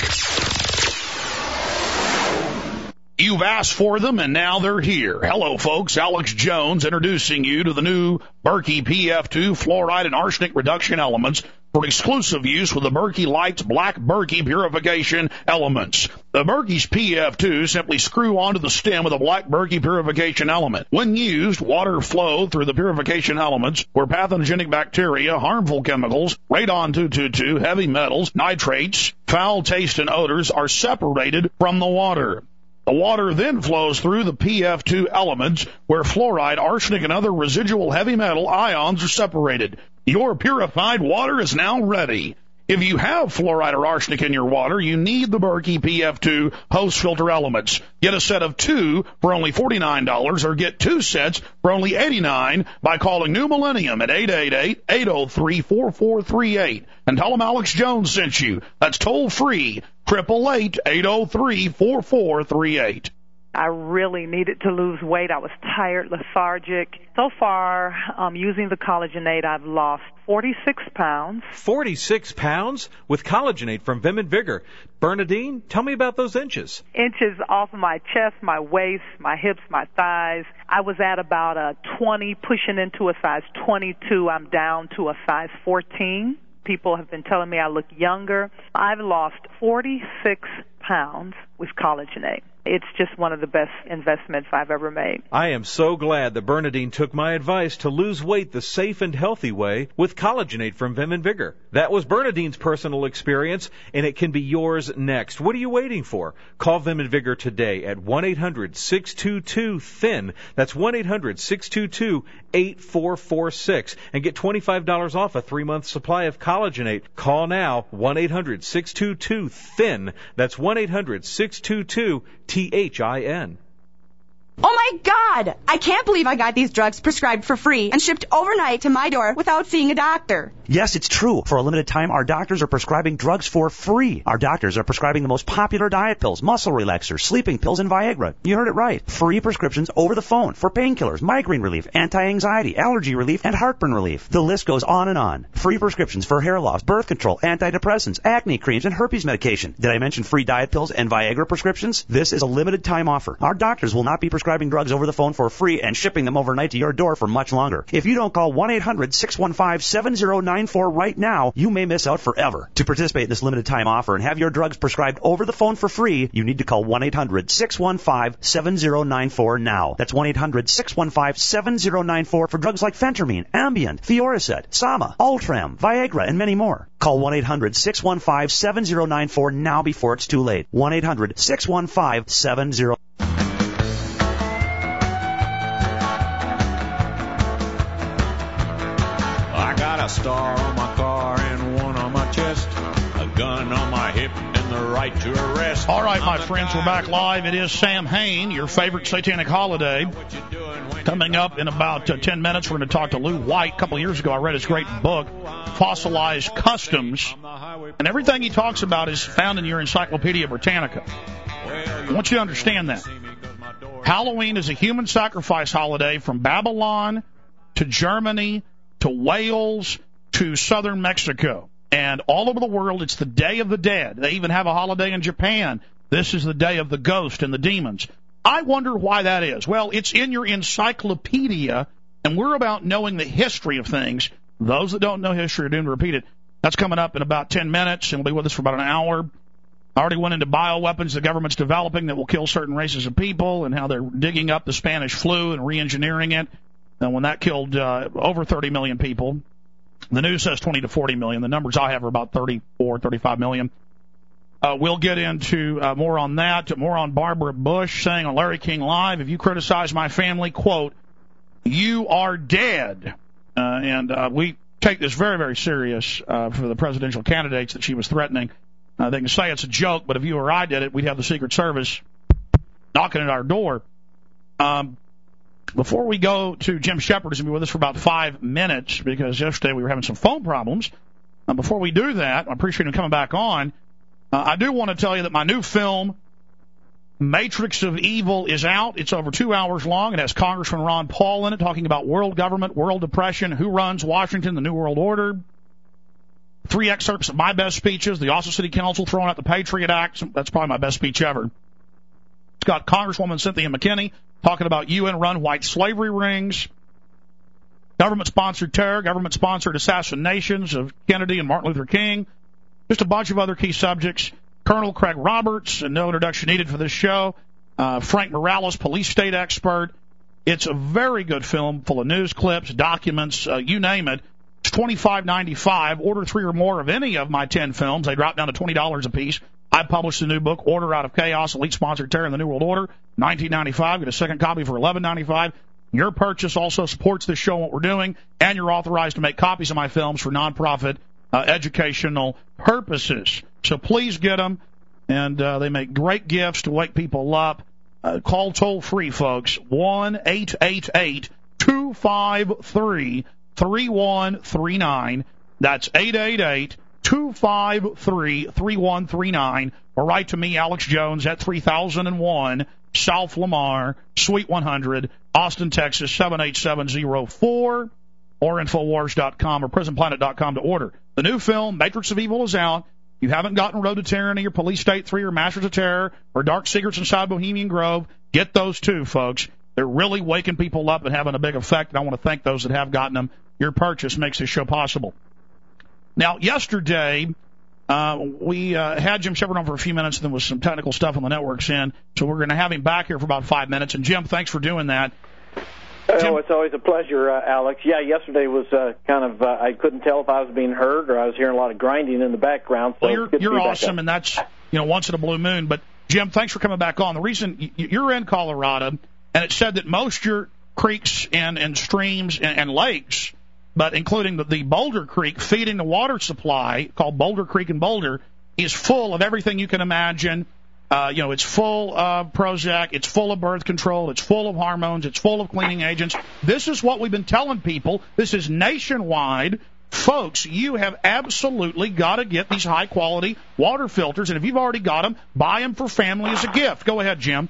You've asked for them, and now they're here. Hello, folks. Alex Jones introducing you to the new Berkey P F two fluoride and arsenic reduction elements for exclusive use with the Berkey Lights Black Berkey purification elements. The Berkey's P F two simply screw onto the stem with a Black Berkey purification element. When used, water flow through the purification elements where pathogenic bacteria, harmful chemicals, radon two twenty-two, heavy metals, nitrates, foul taste, and odors are separated from the water. The water then flows through the P F two elements where fluoride, arsenic, and other residual heavy metal ions are separated. Your purified water is now ready. If you have fluoride or arsenic in your water, you need the Berkey P F two hose filter elements. Get a set of two for only forty-nine dollars or get two sets for only eighty-nine dollars by calling New Millennium at eight eight eight, eight oh three, four four three eight and tell them Alex Jones sent you. That's toll free, eight eight eight, eight oh three, four four three eight. I really needed to lose weight. I was tired, lethargic. So far, um, using the Collagenate, I've lost forty-six pounds. forty-six pounds? With Collagenate from Vim and Vigor. Bernadine, tell me about those inches. Inches off of my chest, my waist, my hips, my thighs. I was at about a twenty, pushing into a size twenty-two. I'm down to a size fourteen. People have been telling me I look younger. I've lost forty-six pounds with Collagenate. It's just one of the best investments I've ever made. I am so glad that Bernadine took my advice to lose weight the safe and healthy way with Collagenate from Vim and Vigor. That was Bernadine's personal experience, and it can be yours next. What are you waiting for? Call Vim and Vigor today at one eight hundred, six two two, thin. That's one eight hundred, six two two, eight four four six and get twenty-five dollars off a three-month supply of Collagenate. Call now, one eight hundred, six two two, thin. That's one eight hundred, six two two, T H I N. Oh my God! I can't believe I got these drugs prescribed for free and shipped overnight to my door without seeing a doctor. Yes, it's true. For a limited time, our doctors are prescribing drugs for free. Our doctors are prescribing the most popular diet pills, muscle relaxers, sleeping pills, and Viagra. You heard it right. Free prescriptions over the phone for painkillers, migraine relief, anti-anxiety, allergy relief, and heartburn relief. The list goes on and on. Free prescriptions for hair loss, birth control, antidepressants, acne creams, and herpes medication. Did I mention free diet pills and Viagra prescriptions? This is a limited time offer. Our doctors will not be prescribing drugs over the phone for free and shipping them overnight to your door for much longer. If you don't call one eight hundred, six one five, seven oh nine four right now, you may miss out forever. To participate in this limited time offer and have your drugs prescribed over the phone for free, you need to call one eight hundred, six one five, seven oh nine four now. That's one eight hundred, six one five, seven oh nine four for drugs like Phentermine, Ambien, Fioricet, Sama, Ultram, Viagra, and many more. Call one eight hundred, six one five, seven oh nine four now before it's too late. one eight hundred, six one five, seven oh A star on my car and one on my chest, a gun on my hip and the right to arrest. All right, my friends, we're back live. It is Sam Hain, your favorite satanic holiday. Coming up in about uh, ten minutes, we're going to talk to Lou White. A couple of years ago, I read his great book, Fossilized Customs, and everything he talks about is found in your Encyclopedia Britannica. I want you to understand that. Halloween is a human sacrifice holiday from Babylon to Germany to Wales, to southern Mexico. And all over the world, it's the Day of the Dead. They even have a holiday in Japan. This is the Day of the Ghost and the Demons. I wonder why that is. Well, it's in your encyclopedia, and we're about knowing the history of things. Those that don't know history are doomed to repeat it. That's coming up in about ten minutes, and we'll be with us for about an hour. I already went into bioweapons the government's developing that will kill certain races of people and how they're digging up the Spanish flu and re-engineering it. And when that killed uh, over thirty million people, the news says twenty to forty million. The numbers I have are about thirty-four, thirty-five million. Uh, we'll get into uh, more on that, more on Barbara Bush saying on Larry King Live, if you criticize my family, quote, you are dead. Uh, and uh, we take this very, very serious uh, for the presidential candidates that she was threatening. Uh, they can say it's a joke, but if you or I did it, we'd have the Secret Service knocking at our door. Um, before we go to Jim Shepard, who's going to be with us for about five minutes, because yesterday we were having some phone problems. Uh, before we do that, I appreciate him coming back on. Uh, I do want to tell you that my new film, Matrix of Evil, is out. It's over two hours long. It has Congressman Ron Paul in it, talking about world government, world depression, who runs Washington, the New World Order. Three excerpts of my best speeches. The Austin City Council throwing out the Patriot Act. That's probably my best speech ever. It's got Congresswoman Cynthia McKinney talking about U N-run white slavery rings, government-sponsored terror, government-sponsored assassinations of Kennedy and Martin Luther King, just a bunch of other key subjects. Colonel Craig Roberts, and no introduction needed for this show. Uh, Frank Morales, police state expert. It's a very good film full of news clips, documents, uh, you name it. It's twenty-five ninety-five. Order three or more of any of my ten films. They drop down to twenty dollars a piece. I published a new book, Order Out of Chaos, Elite Sponsored Terror in the New World Order, nineteen ninety-five. Get a second copy for eleven ninety-five. Your purchase also supports this show and what we're doing, and you're authorized to make copies of my films for nonprofit uh, educational purposes. So please get them, and uh, they make great gifts to wake people up. Uh, call toll-free, folks, one eight eight eight, two five three, three one three nine. That's eight eight eight, two five three, three one three nine. Or write to me, Alex Jones, at three thousand one South Lamar, Suite one hundred, Austin, Texas, seven eight seven zero four, or Infowars dot com or Prison Planet dot com to order. The new film, Matrix of Evil, is out. You haven't gotten Road to Tyranny or Police State three or Masters of Terror or Dark Secrets Inside Bohemian Grove. Get those too, folks. They're really waking people up and having a big effect, and I want to thank those that have gotten them. Your purchase makes this show possible. Now, yesterday, uh, we uh, had Jim Shepard on for a few minutes, and there was some technical stuff on the network's end, so we're going to have him back here for about five minutes. And, Jim, thanks for doing that. Oh, it's always a pleasure, uh, Alex. Yeah, yesterday was uh, kind of, uh, I couldn't tell if I was being heard or I was hearing a lot of grinding in the background. So well, you're, you're awesome, and that's, you know, once in a blue moon. But, Jim, thanks for coming back on. The reason you're in Colorado, and it said that most your creeks and, and streams and, and lakes, but including the, the Boulder Creek feeding the water supply, called Boulder Creek in Boulder, is full of everything you can imagine. Uh, you know, it's full of Prozac, it's full of birth control, it's full of hormones, it's full of cleaning agents. This is what we've been telling people. This is nationwide. Folks, you have absolutely got to get these high-quality water filters, and if you've already got them, buy them for family as a gift. Go ahead, Jim.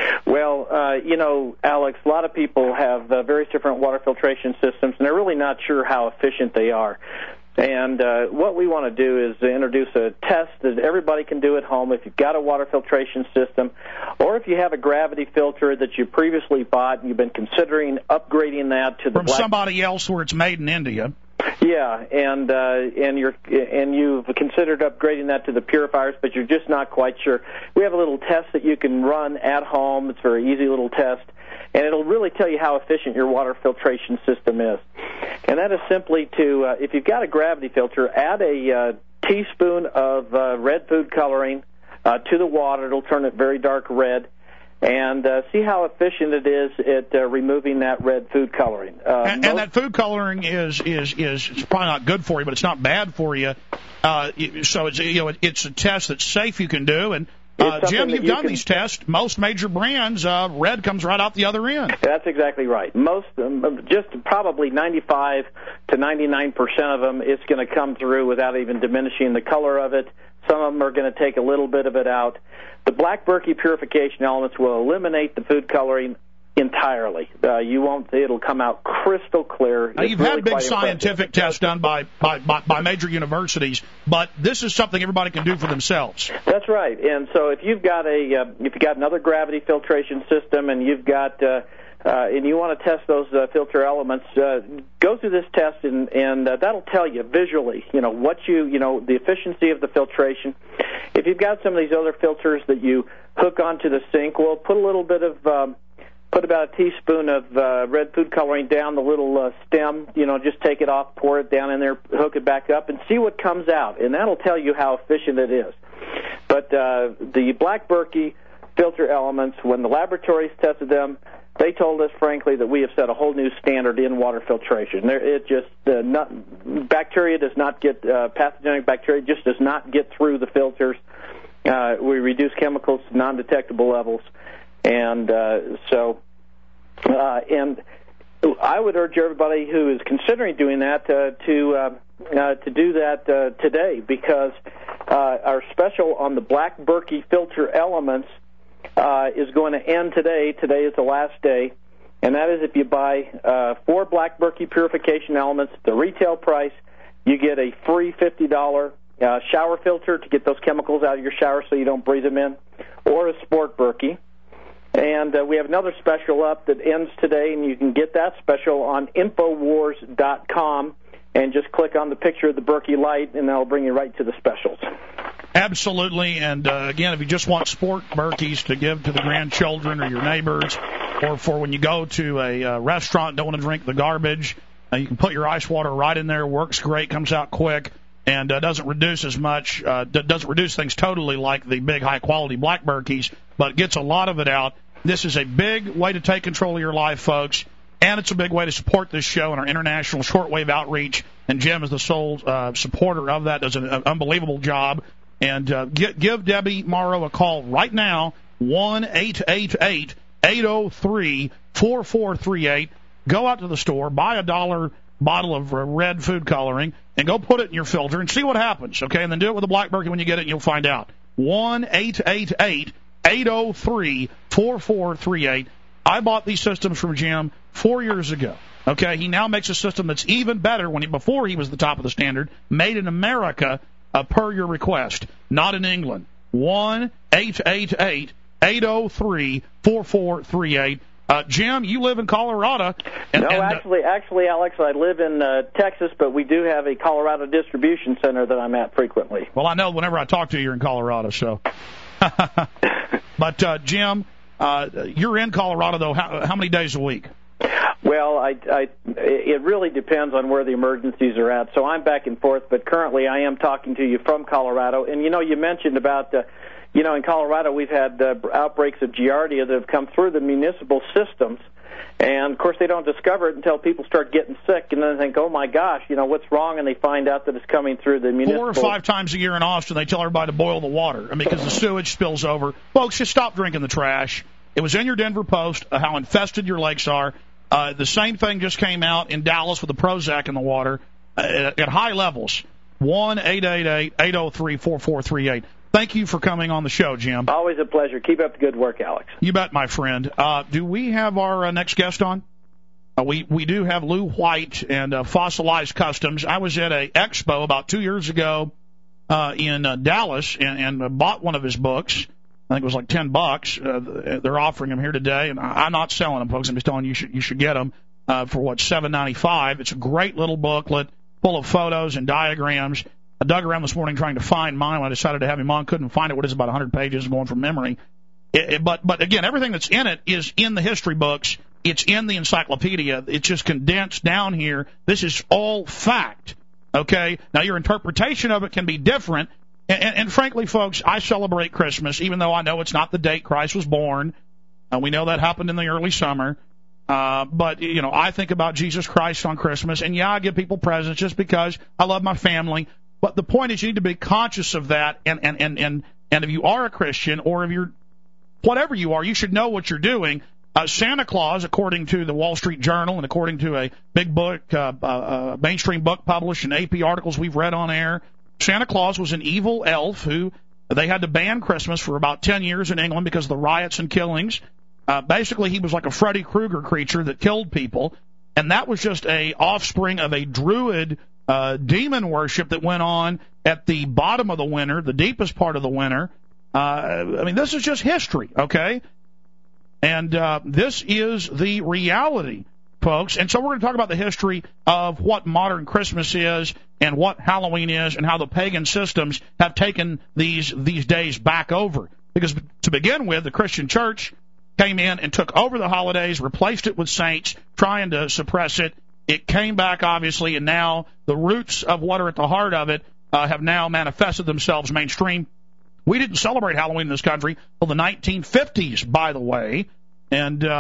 Well, uh, you know, Alex, a lot of people have uh, various different water filtration systems, and they're really not sure how efficient they are. And uh, what we want to do is introduce a test that everybody can do at home if you've got a water filtration system, or if you have a gravity filter that you previously bought and you've been considering upgrading that to the from black... somebody else where it's made in India. Yeah, and uh, and you're and you've considered upgrading that to the purifiers, but you're just not quite sure. We have a little test that you can run at home. It's a very easy little test, and it'll really tell you how efficient your water filtration system is. And that is simply to, uh, if you've got a gravity filter, add a uh, teaspoon of uh, red food coloring uh, to the water. It'll turn it very dark red. And uh, see how efficient it is at uh, removing that red food coloring. Uh, and, and that food coloring is is is it's probably not good for you, but it's not bad for you. Uh, so it's you know it's a test that's safe you can do. And uh, Jim, you've you done can, these tests. Most major brands, uh, red comes right out the other end. That's exactly right. Most, um, just probably ninety-five to ninety-nine percent of them, it's going to come through without even diminishing the color of it. Some of them are going to take a little bit of it out. The Black Berkey purification elements will eliminate the food coloring entirely. Uh, you won't. It'll come out crystal clear. Now, you've really had big scientific tests done by, by, by, by major universities, but this is something everybody can do for themselves. That's right. And so if you've got a uh, if you've got another gravity filtration system and you've got uh, uh, and you want to test those uh, filter elements, uh, go through this test and and uh, that'll tell you visually, you know, what you you know the efficiency of the filtration. If you've got some of these other filters that you hook onto the sink, well, put a little bit of um, put about a teaspoon of uh, red food coloring down the little uh, stem. You know, just take it off, pour it down in there, hook it back up, and see what comes out. And that'll tell you how efficient it is. But uh, the Black Berkey filter elements, when the laboratories tested them, they told us, frankly, that we have set a whole new standard in water filtration. There, it just uh, not, bacteria does not get uh, pathogenic bacteria just does not get through the filters. Uh, we reduce chemicals to non-detectable levels, and uh, so uh, and I would urge everybody who is considering doing that uh, to uh, uh, to do that uh, today, because uh, our special on the Black Berkey filter elements uh, is going to end today. Today is the last day, and that is if you buy uh, four Black Berkey purification elements at the retail price, you get a free fifty dollars uh, shower filter to get those chemicals out of your shower so you don't breathe them in, or a Sport Berkey. And uh, we have another special up that ends today, and you can get that special on Infowars dot com, and just click on the picture of the Berkey light, and that'll bring you right to the specials. Absolutely, and uh, again, if you just want Sport Berkeys to give to the grandchildren or your neighbors, or for when you go to a uh, restaurant and don't want to drink the garbage, uh, you can put your ice water right in there, works great, comes out quick, and uh, doesn't reduce as much, uh, doesn't reduce things totally like the big high-quality Black Berkeys, but gets a lot of it out. This is a big way to take control of your life, folks, and it's a big way to support this show and our international shortwave outreach, and Jim is the sole uh, supporter of that, does an, an unbelievable job. And uh, get, give Debbie Morrow a call right now, one eight eight eight, eight oh three, four four three eight. Go out to the store, buy a dollar bottle of uh, red food coloring, and go put it in your filter and see what happens, okay? And then do it with a Black Berkey when you get it, and you'll find out. one eight eight eight, eight oh three, four four three eight. I bought these systems from Jim four years ago. Okay, he now makes a system that's even better when he, before he was the top of the standard, made in America uh, per your request, not in England. one eight eight eight, eight oh three, four four three eight. Uh, Jim, you live in Colorado. And, no, and, uh, actually, actually, Alex, I live in uh, Texas, but we do have a Colorado distribution center that I'm at frequently. Well, I know whenever I talk to you, you're in Colorado, so. But, uh, Jim, uh, you're in Colorado, though, how, how many days a week? Well, I, I, it really depends on where the emergencies are at. So I'm back and forth, but currently I am talking to you from Colorado. And, you know, you mentioned about, uh, you know, in Colorado we've had uh, outbreaks of Giardia that have come through the municipal systems. And, of course, they don't discover it until people start getting sick, and then they think, oh, my gosh, you know, what's wrong? And they find out that it's coming through the municipal. Four or five times a year in Austin, they tell everybody to boil the water, I mean, because the sewage spills over. Folks, just stop drinking the trash. It was in your Denver Post uh, how infested your lakes are. Uh, the same thing just came out in Dallas with the Prozac in the water uh, at, at high levels. one eight eight eight, eight oh three, four four three eight. Thank you for coming on the show, Jim. Always a pleasure. Keep up the good work, Alex. You bet, my friend. Uh, do we have our uh, next guest on? Uh, we, we do have Lou White and uh, Fossilized Customs. I was at a expo about two years ago uh, in uh, Dallas and, and uh, bought one of his books. I think it was like ten bucks. Uh, they're offering them here today, and I'm not selling them, folks. I'm just telling you, you should, you should get them uh, for, what, seven ninety-five. It's a great little booklet full of photos and diagrams. I dug around this morning trying to find mine. When I decided to have him on, couldn't find it. What is it, about one hundred pages going from memory. It, it, but, but, again, everything that's in it is in the history books. It's in the encyclopedia. It's just condensed down here. This is all fact, okay? Now, your interpretation of it can be different. And, and, and frankly, folks, I celebrate Christmas, even though I know it's not the date Christ was born. Uh, we know that happened in the early summer. Uh, but, you know, I think about Jesus Christ on Christmas. And, yeah, I give people presents just because I love my family. But the point is you need to be conscious of that. And, and, and, and, and if you are a Christian or if you're whatever you are, you should know what you're doing. Uh, Santa Claus, according to the Wall Street Journal and according to a big book, uh, uh, mainstream book published in A P articles we've read on air, Santa Claus was an evil elf who they had to ban Christmas for about ten years in England because of the riots and killings. Uh, basically, he was like a Freddy Krueger creature that killed people, and that was just a offspring of a druid uh, demon worship that went on at the bottom of the winter, the deepest part of the winter. Uh, I mean, this is just history, okay? And uh, this is the reality, folks. And so we're going to talk about the history of what modern Christmas is and what Halloween is and how the pagan systems have taken these these days back over. Because to begin with, the Christian church came in and took over the holidays, replaced it with saints, trying to suppress it. It came back, obviously, and now the roots of what are at the heart of it uh, have now manifested themselves mainstream. We didn't celebrate Halloween in this country until the nineteen fifties, by the way. And uh,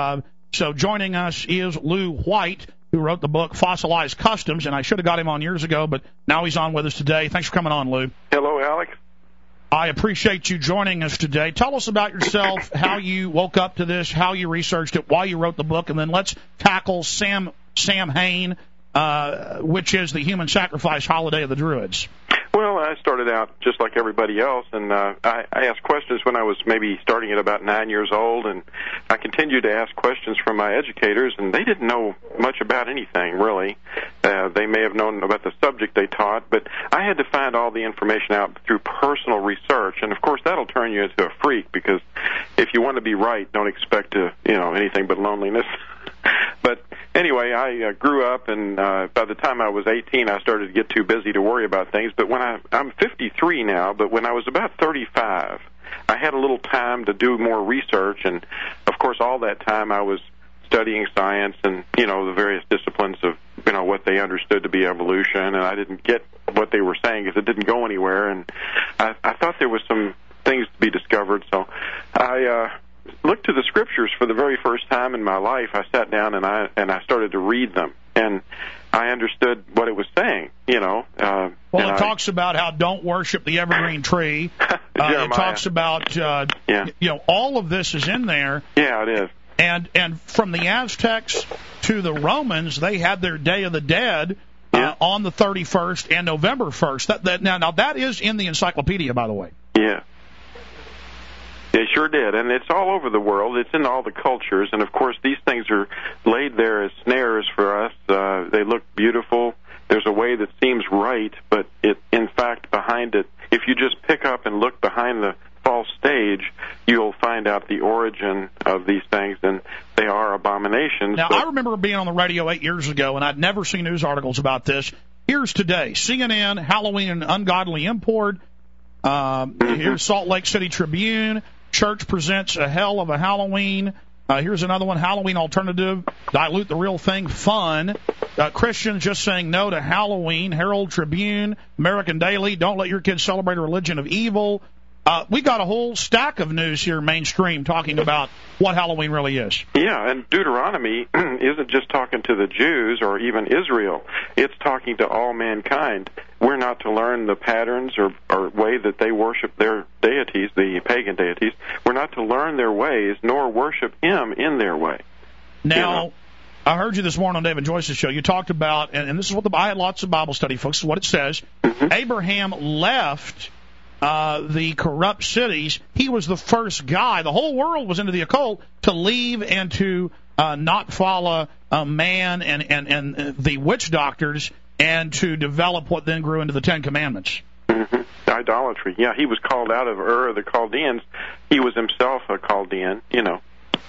So joining us is Lou White, who wrote the book Fossilized Customs, and I should have got him on years ago, but now he's on with us today. Thanks for coming on, Lou. Hello, Alex. I appreciate you joining us today. Tell us about yourself, how you woke up to this, how you researched it, why you wrote the book, and then let's tackle Sam Samhain, uh, which is the human sacrifice holiday of the Druids. Well, I started out just like everybody else, and uh, I, I asked questions when I was maybe starting at about nine years old, and I continued to ask questions from my educators, and they didn't know much about anything, really. Uh, they may have known about the subject they taught, but I had to find all the information out through personal research, and of course that'll turn you into a freak, because if you want to be right, don't expect to, you know, anything but loneliness. But anyway, I uh, grew up, and uh, by the time I was eighteen, I started to get too busy to worry about things. But when I, I'm fifty-three now, but when I was about thirty-five, I had a little time to do more research, and of course, all that time I was studying science and, you know, the various disciplines of, you know, what they understood to be evolution, and I didn't get what they were saying because it didn't go anywhere, and I, I thought there was some things to be discovered, so I uh, looked to the scriptures for the very first time in my life. I sat down and I and I started to read them, and I understood what it was saying, you know. Uh, well, it I, talks about how don't worship the evergreen tree. uh, it talks about, uh, yeah. you know, all of this is in there. Yeah, it is. And and from the Aztecs to the Romans, they had their Day of the Dead uh, yeah. on the thirty-first and November first. That, that now now that is in the encyclopedia, by the way. Yeah. They sure did, and it's all over the world. It's in all the cultures, and of course these things are laid there as snares for us. Uh, they look beautiful. There's a way that seems right, but it, in fact, behind it, if you just pick up and look behind the false stage, you'll find out the origin of these things, and they are abominations. Now, but... I remember being on the radio eight years ago, and I'd never seen news articles about this. Here's today, C N N, Halloween and ungodly import. Um, mm-hmm. Here's Salt Lake City Tribune. Church presents a hell of a Halloween. Uh, here's another one, Halloween alternative, dilute the real thing, fun. Uh, Christians just saying no to Halloween. Herald Tribune, American Daily, don't let your kids celebrate a religion of evil. Uh, we got a whole stack of news here, mainstream, talking about what Halloween really is. Yeah, and Deuteronomy isn't just talking to the Jews or even Israel. It's talking to all mankind. We're not to learn the patterns or, or way that they worship their deities, the pagan deities. We're not to learn their ways nor worship him in their way. Now, you know? I heard you this morning on David Joyce's show. You talked about, and, and this is what the, I had lots of Bible study, folks, this is what it says. Mm-hmm. Abraham left Uh, the corrupt cities. He was the first guy. The whole world was into the occult to leave and to uh, not follow a man and, and, and the witch doctors and to develop what then grew into the Ten Commandments. Mm-hmm. Idolatry. Yeah, he was called out of Ur of the Chaldeans. He was himself a Chaldean, you know.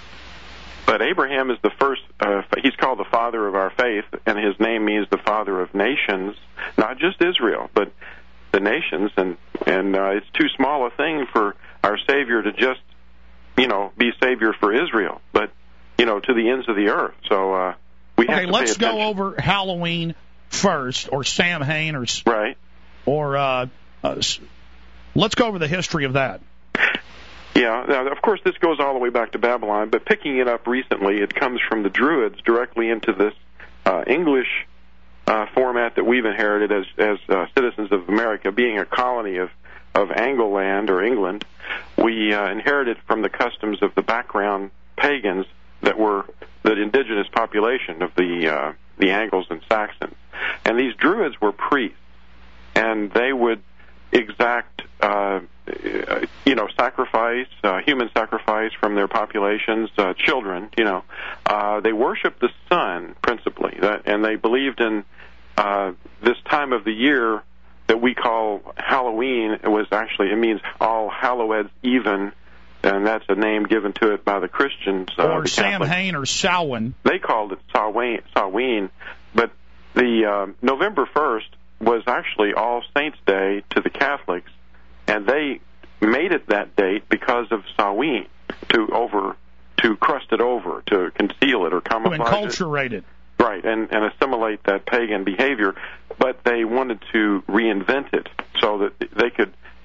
But Abraham is the first, uh, he's called the father of our faith, and his name means the father of nations, not just Israel, but the nations, and and uh, it's too small a thing for our Savior to just, you know, be Savior for Israel, but, you know, to the ends of the earth. So uh, we okay, have to let's pay attention. go over Halloween first, or Samhain, or right, or uh, uh, let's go over the history of that. Yeah, now, of course, this goes all the way back to Babylon, but picking it up recently, it comes from the Druids directly into this uh, English Uh, format that we've inherited as as uh, citizens of America, being a colony of of Angleland or England. We uh, inherited from the customs of the background pagans that were the indigenous population of the uh, the Angles and Saxons, and these Druids were priests, and they would exact uh, you know sacrifice, uh, human sacrifice from their populations, uh, children. You know, uh, they worshipped the sun principally, that, and they believed in Uh, this time of the year that we call Halloween. It was actually, it means All Halloweds Even, and that's a name given to it by the Christians. Uh, or the Samhain or Samhain. They called it Samhain, Samhain, but the uh, November first was actually All Saints' Day to the Catholics, and they made it that date because of Samhain, to over, to crust it over, to conceal it or camouflage to enculturate it. it. Right, and, and assimilate that pagan behavior, but they wanted to reinvent it so that they could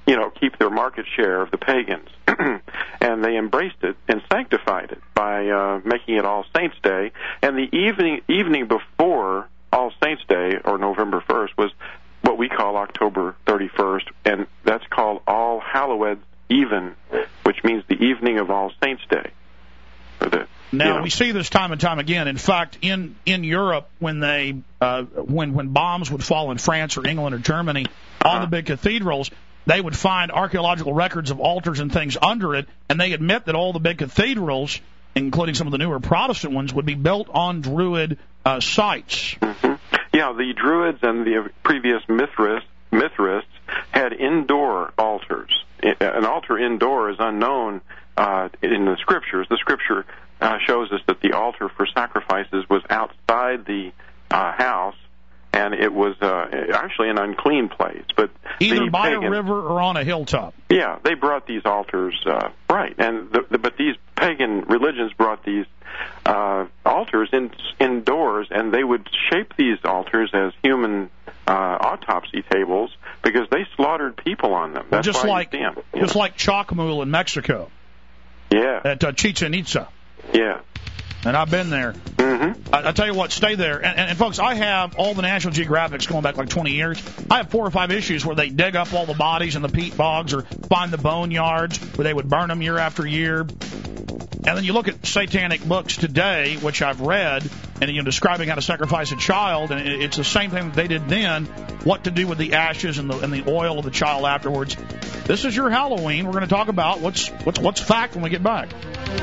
you know, keep their market share of the pagans. And they embraced it and sanctified it by uh, making it All Saints' Day. And the evening evening before All Saints' Day, or November first, was what we call October thirty-first, and that's called All Hallowed Even, which means the evening of All Saints' Day. The, now, you know. we see this time and time again. In fact, in, in Europe, when they uh, when when bombs would fall in France or England or Germany on the big cathedrals, they would find archaeological records of altars and things under it, and they admit that all the big cathedrals, including some of the newer Protestant ones, would be built on Druid uh, sites. Mm-hmm. Yeah, the Druids and the previous Mithrists, Mithrists had indoor altars. An altar indoor is unknown uh, in the Scriptures. The Scripture uh, shows us that the altar for sacrifices was outside the uh, house, and it was uh, actually an unclean place. But either by pagan, a river or on a hilltop. Yeah, they brought these altars, uh, right. And the, the, but these pagan religions brought these uh, altars in, indoors, and they would shape these altars as human uh, autopsy tables because they slaughtered people on them. That's just why like you see them, you just know. like Chocmul in Mexico. Yeah. At uh, Chichen Itza. Yeah. And I've been there. Mm-hmm. I, I tell you what, stay there. And, and, and, folks, I have all the National Geographics going back like twenty years. I have four or five issues where they dig up all the bodies in the peat bogs or find the bone yards where they would burn them year after year. And then you look at satanic books today, which I've read, and you know, describing how to sacrifice a child, and it, it's the same thing that they did then, what to do with the ashes and the, and the oil of the child afterwards. This is your Halloween. We're going to talk about what's, what's, what's fact when we get back.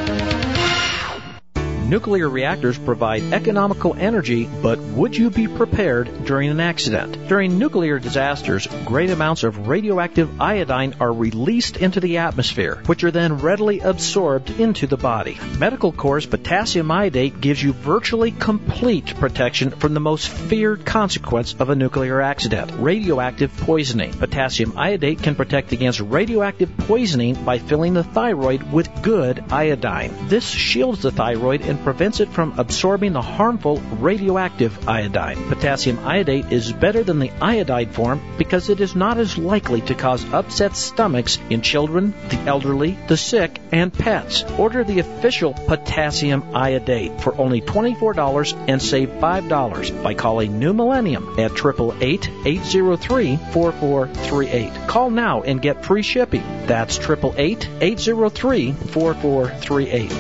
Nuclear reactors provide economical energy, but would you be prepared during an accident? During nuclear disasters, great amounts of radioactive iodine are released into the atmosphere, which are then readily absorbed into the body. Medical Corps' potassium iodate gives you virtually complete protection from the most feared consequence of a nuclear accident, radioactive poisoning. Potassium iodate can protect against radioactive poisoning by filling the thyroid with good iodine. This shields the thyroid and prevents it from absorbing the harmful radioactive iodine. Potassium iodate is better than the iodide form because it is not as likely to cause upset stomachs in children, the elderly, the sick, and pets. Order the official potassium iodate for only twenty-four dollars and save five dollars by calling New Millennium at eight eight eight, eight zero three, four four three eight. Call now and get free shipping. That's eight eight eight, eight zero three, four four three eight.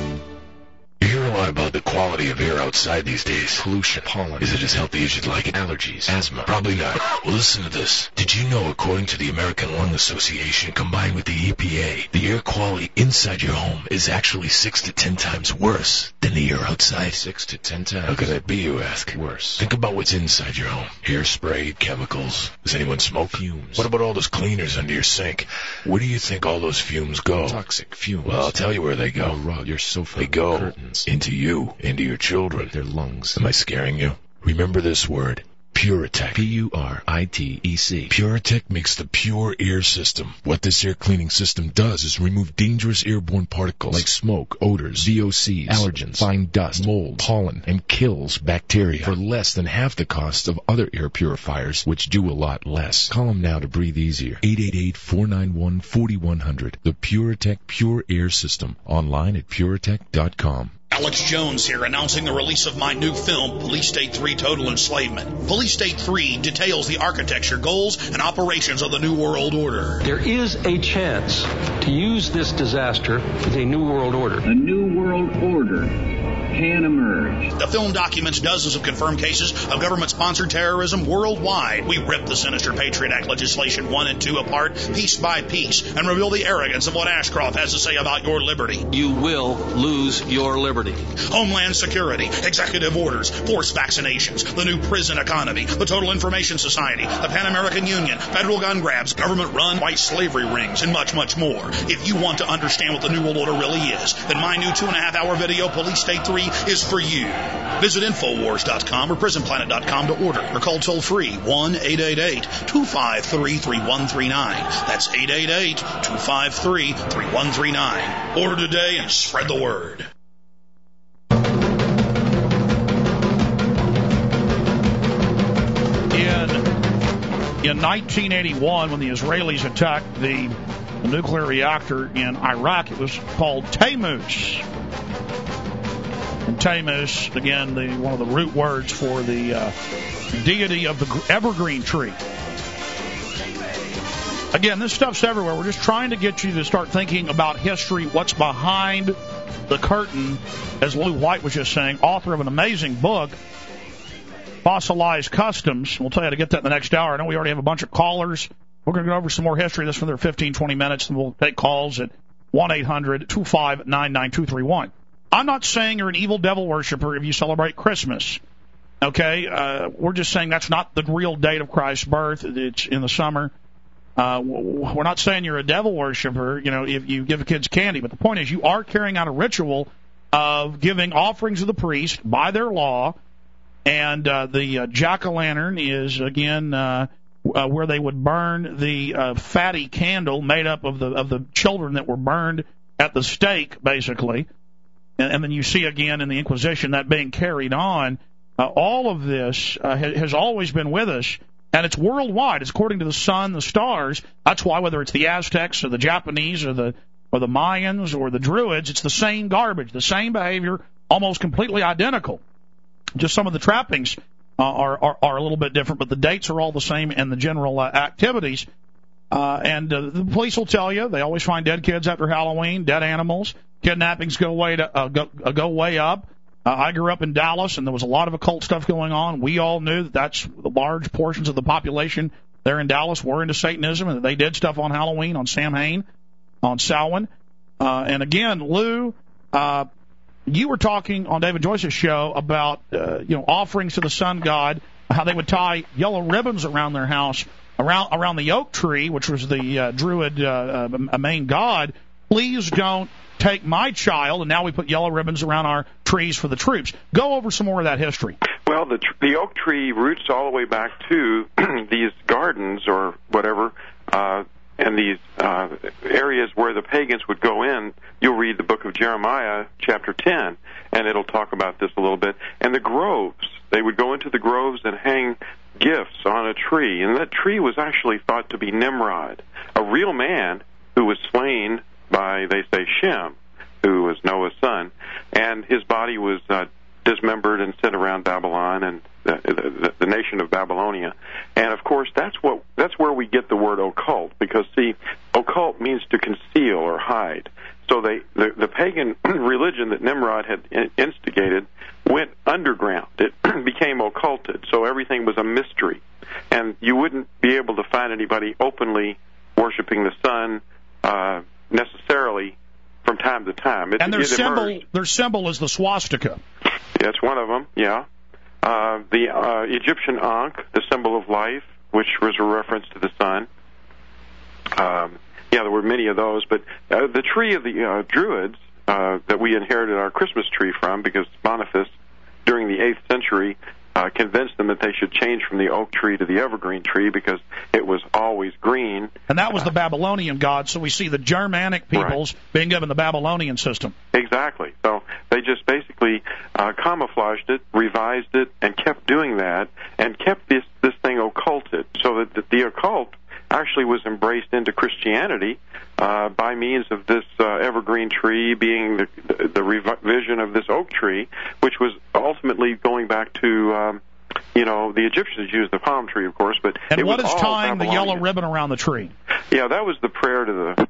You hear a lot about the quality of air outside these days. Pollution, pollen. Is it as healthy as you'd like it? Allergies, asthma. Probably not. Well, listen to this. Did you know, according to the American Lung Association, combined with the E P A, the air quality inside your home is actually six to ten times worse than the air outside? Six to ten times. How could that be, you ask? Worse. Think about what's inside your home. Hairspray, chemicals. Does anyone smoke? Fumes. What about all those cleaners under your sink? Where do you think all those fumes go? Toxic fumes. Well, I'll tell you where they go. Your rug, your sofa, they go curtains. Into you, into your children, their lungs. Am I scaring you? Remember this word. Puritech. P U R I T E C. Puritech makes the Pure Air System. What this air cleaning system does is remove dangerous airborne particles like smoke, odors, V O Cs, allergens, fine dust, mold, pollen, and kills bacteria for less than half the cost of other air purifiers, which do a lot less. Call them now to breathe easier. eight eight eight, four nine one, four one zero zero. The Puritech Pure Air System. Online at puritech dot com. Alex Jones here, announcing the release of my new film, Police State three Total Enslavement. Police State three details the architecture, goals, and operations of the New World Order. There is a chance to use this disaster as a New World Order. A New World Order can emerge. The film documents dozens of confirmed cases of government-sponsored terrorism worldwide. We rip the sinister Patriot Act legislation one and two apart, piece by piece, and reveal the arrogance of what Ashcroft has to say about your liberty. You will lose your liberty. Homeland Security, executive orders, forced vaccinations, the new prison economy, the Total Information Society, the Pan American Union, federal gun grabs, government-run white slavery rings, and much, much more. If you want to understand what the New World Order really is, then my new two-and-a-half-hour video, Police State three, is for you. Visit Infowars dot com or Prison Planet dot com to order, or call toll-free one eight eight eight, two five three, three one three nine. That's eight eight eight, two five three, three one three nine. Order today and spread the word. In in nineteen eighty-one, when the Israelis attacked the, the nuclear reactor in Iraq, it was called Tammuz. And Tammuz, again, the one of the root words for the uh, deity of the evergreen tree. Again, this stuff's everywhere. We're just trying to get you to start thinking about history, what's behind the curtain, as Lou White was just saying, author of an amazing book, Fossilized Customs. We'll tell you how to get that in the next hour. I know we already have a bunch of callers. We're going to go over some more history. This for their fifteen, twenty minutes, and we'll take calls at one eight hundred two five nine nine two three one. I'm not saying you're an evil devil worshiper if you celebrate Christmas. Okay? Uh, we're just saying that's not the real date of Christ's birth. It's in the summer. Uh, we're not saying you're a devil worshiper, you know, if you give kids candy. But the point is, you are carrying out a ritual of giving offerings to the priest by their law. And uh, the uh, jack-o'-lantern is, again, uh, uh, where they would burn the uh, fatty candle made up of the of the children that were burned at the stake, basically. And, and then you see, again, in the Inquisition, that being carried on. Uh, all of this uh, ha- has always been with us. And it's worldwide. It's according to the sun, the stars. That's why whether it's the Aztecs or the Japanese or the or the Mayans or the Druids, it's the same garbage, the same behavior, almost completely identical. Just some of the trappings uh, are, are are a little bit different, but the dates are all the same and the general uh, activities. Uh, and uh, the police will tell you they always find dead kids after Halloween, dead animals. Kidnappings go way to, uh, go, uh, go way up. Uh, I grew up in Dallas, and there was a lot of occult stuff going on. We all knew that that's large portions of the population there in Dallas were into Satanism, and they did stuff on Halloween, on Samhain, on Samhain. Uh, and again, Lou, uh, you were talking on David Joyce's show about uh, you know offerings to the sun god, how they would tie yellow ribbons around their house, around around the oak tree, which was the uh, Druid uh, uh, main god. Please don't take my child, and now we put yellow ribbons around our trees for the troops. Go over some more of that history. Well, the tr- the oak tree roots all the way back to these gardens or whatever, uh, and these uh, areas where the pagans would go in. You'll read the book of Jeremiah, chapter ten, and it'll talk about this a little bit. And the groves, they would go into the groves and hang gifts on a tree, and that tree was actually thought to be Nimrod, a real man who was slain by, they say, Shem, who was Noah's son, and his body was uh, dismembered and sent around Babylon and the, the, the nation of Babylonia. And of course, that's what that's where we get the word occult, because see, occult means to conceal or hide. So they the, the pagan religion that Nimrod had instigated went underground. It became occulted, so everything was a mystery, and you wouldn't be able to find anybody openly worshiping the sun Uh, necessarily from time to time. It, and their it symbol, emerged. their symbol is the swastika. That's one of them, yeah. Uh, the uh, Egyptian Ankh, the symbol of life, which was a reference to the sun. Um, yeah, there were many of those, but uh, the tree of the uh, Druids uh, that we inherited our Christmas tree from, because Boniface, during the eighth century, Uh, convinced them that they should change from the oak tree to the evergreen tree because it was always green. And that was the Babylonian god, so we see the Germanic peoples right. being given the Babylonian system. Exactly. So they just basically uh, camouflaged it, revised it, and kept doing that, and kept this, this thing occulted, so that the, the occult actually was embraced into Christianity uh, by means of this uh, evergreen tree being the, the, the revision of this oak tree, which was ultimately going back to, um, you know, the Egyptians used the palm tree, of course, but and it what was is all tying the Babylonian. yellow ribbon around the tree? Yeah, that was the prayer to the...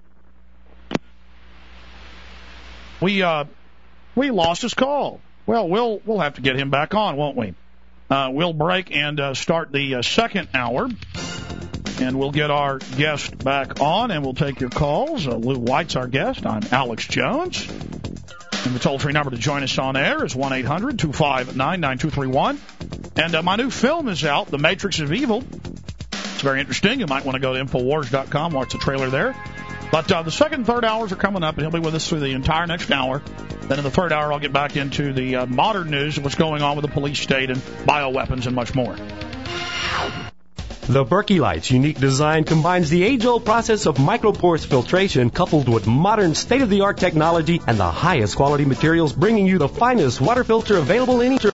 We uh, we lost his call. Well, we'll we'll have to get him back on, won't we? Uh, we'll break and uh, start the uh, second hour. And we'll get our guest back on, and we'll take your calls. Uh, Lou White's our guest. I'm Alex Jones. And the toll-free number to join us on air is one eight hundred two five nine nine two three one. And uh, my new film is out, The Matrix of Evil. It's very interesting. You might want to go to Infowars dot com, watch the trailer there. But uh, the second and third hours are coming up, and he'll be with us through the entire next hour. Then in the third hour, I'll get back into the uh, modern news of what's going on with the police state and bioweapons and much more. The Berkey Light's unique design combines the age-old process of microporous filtration coupled with modern state-of-the-art technology and the highest quality materials, bringing you the finest water filter available anywhere.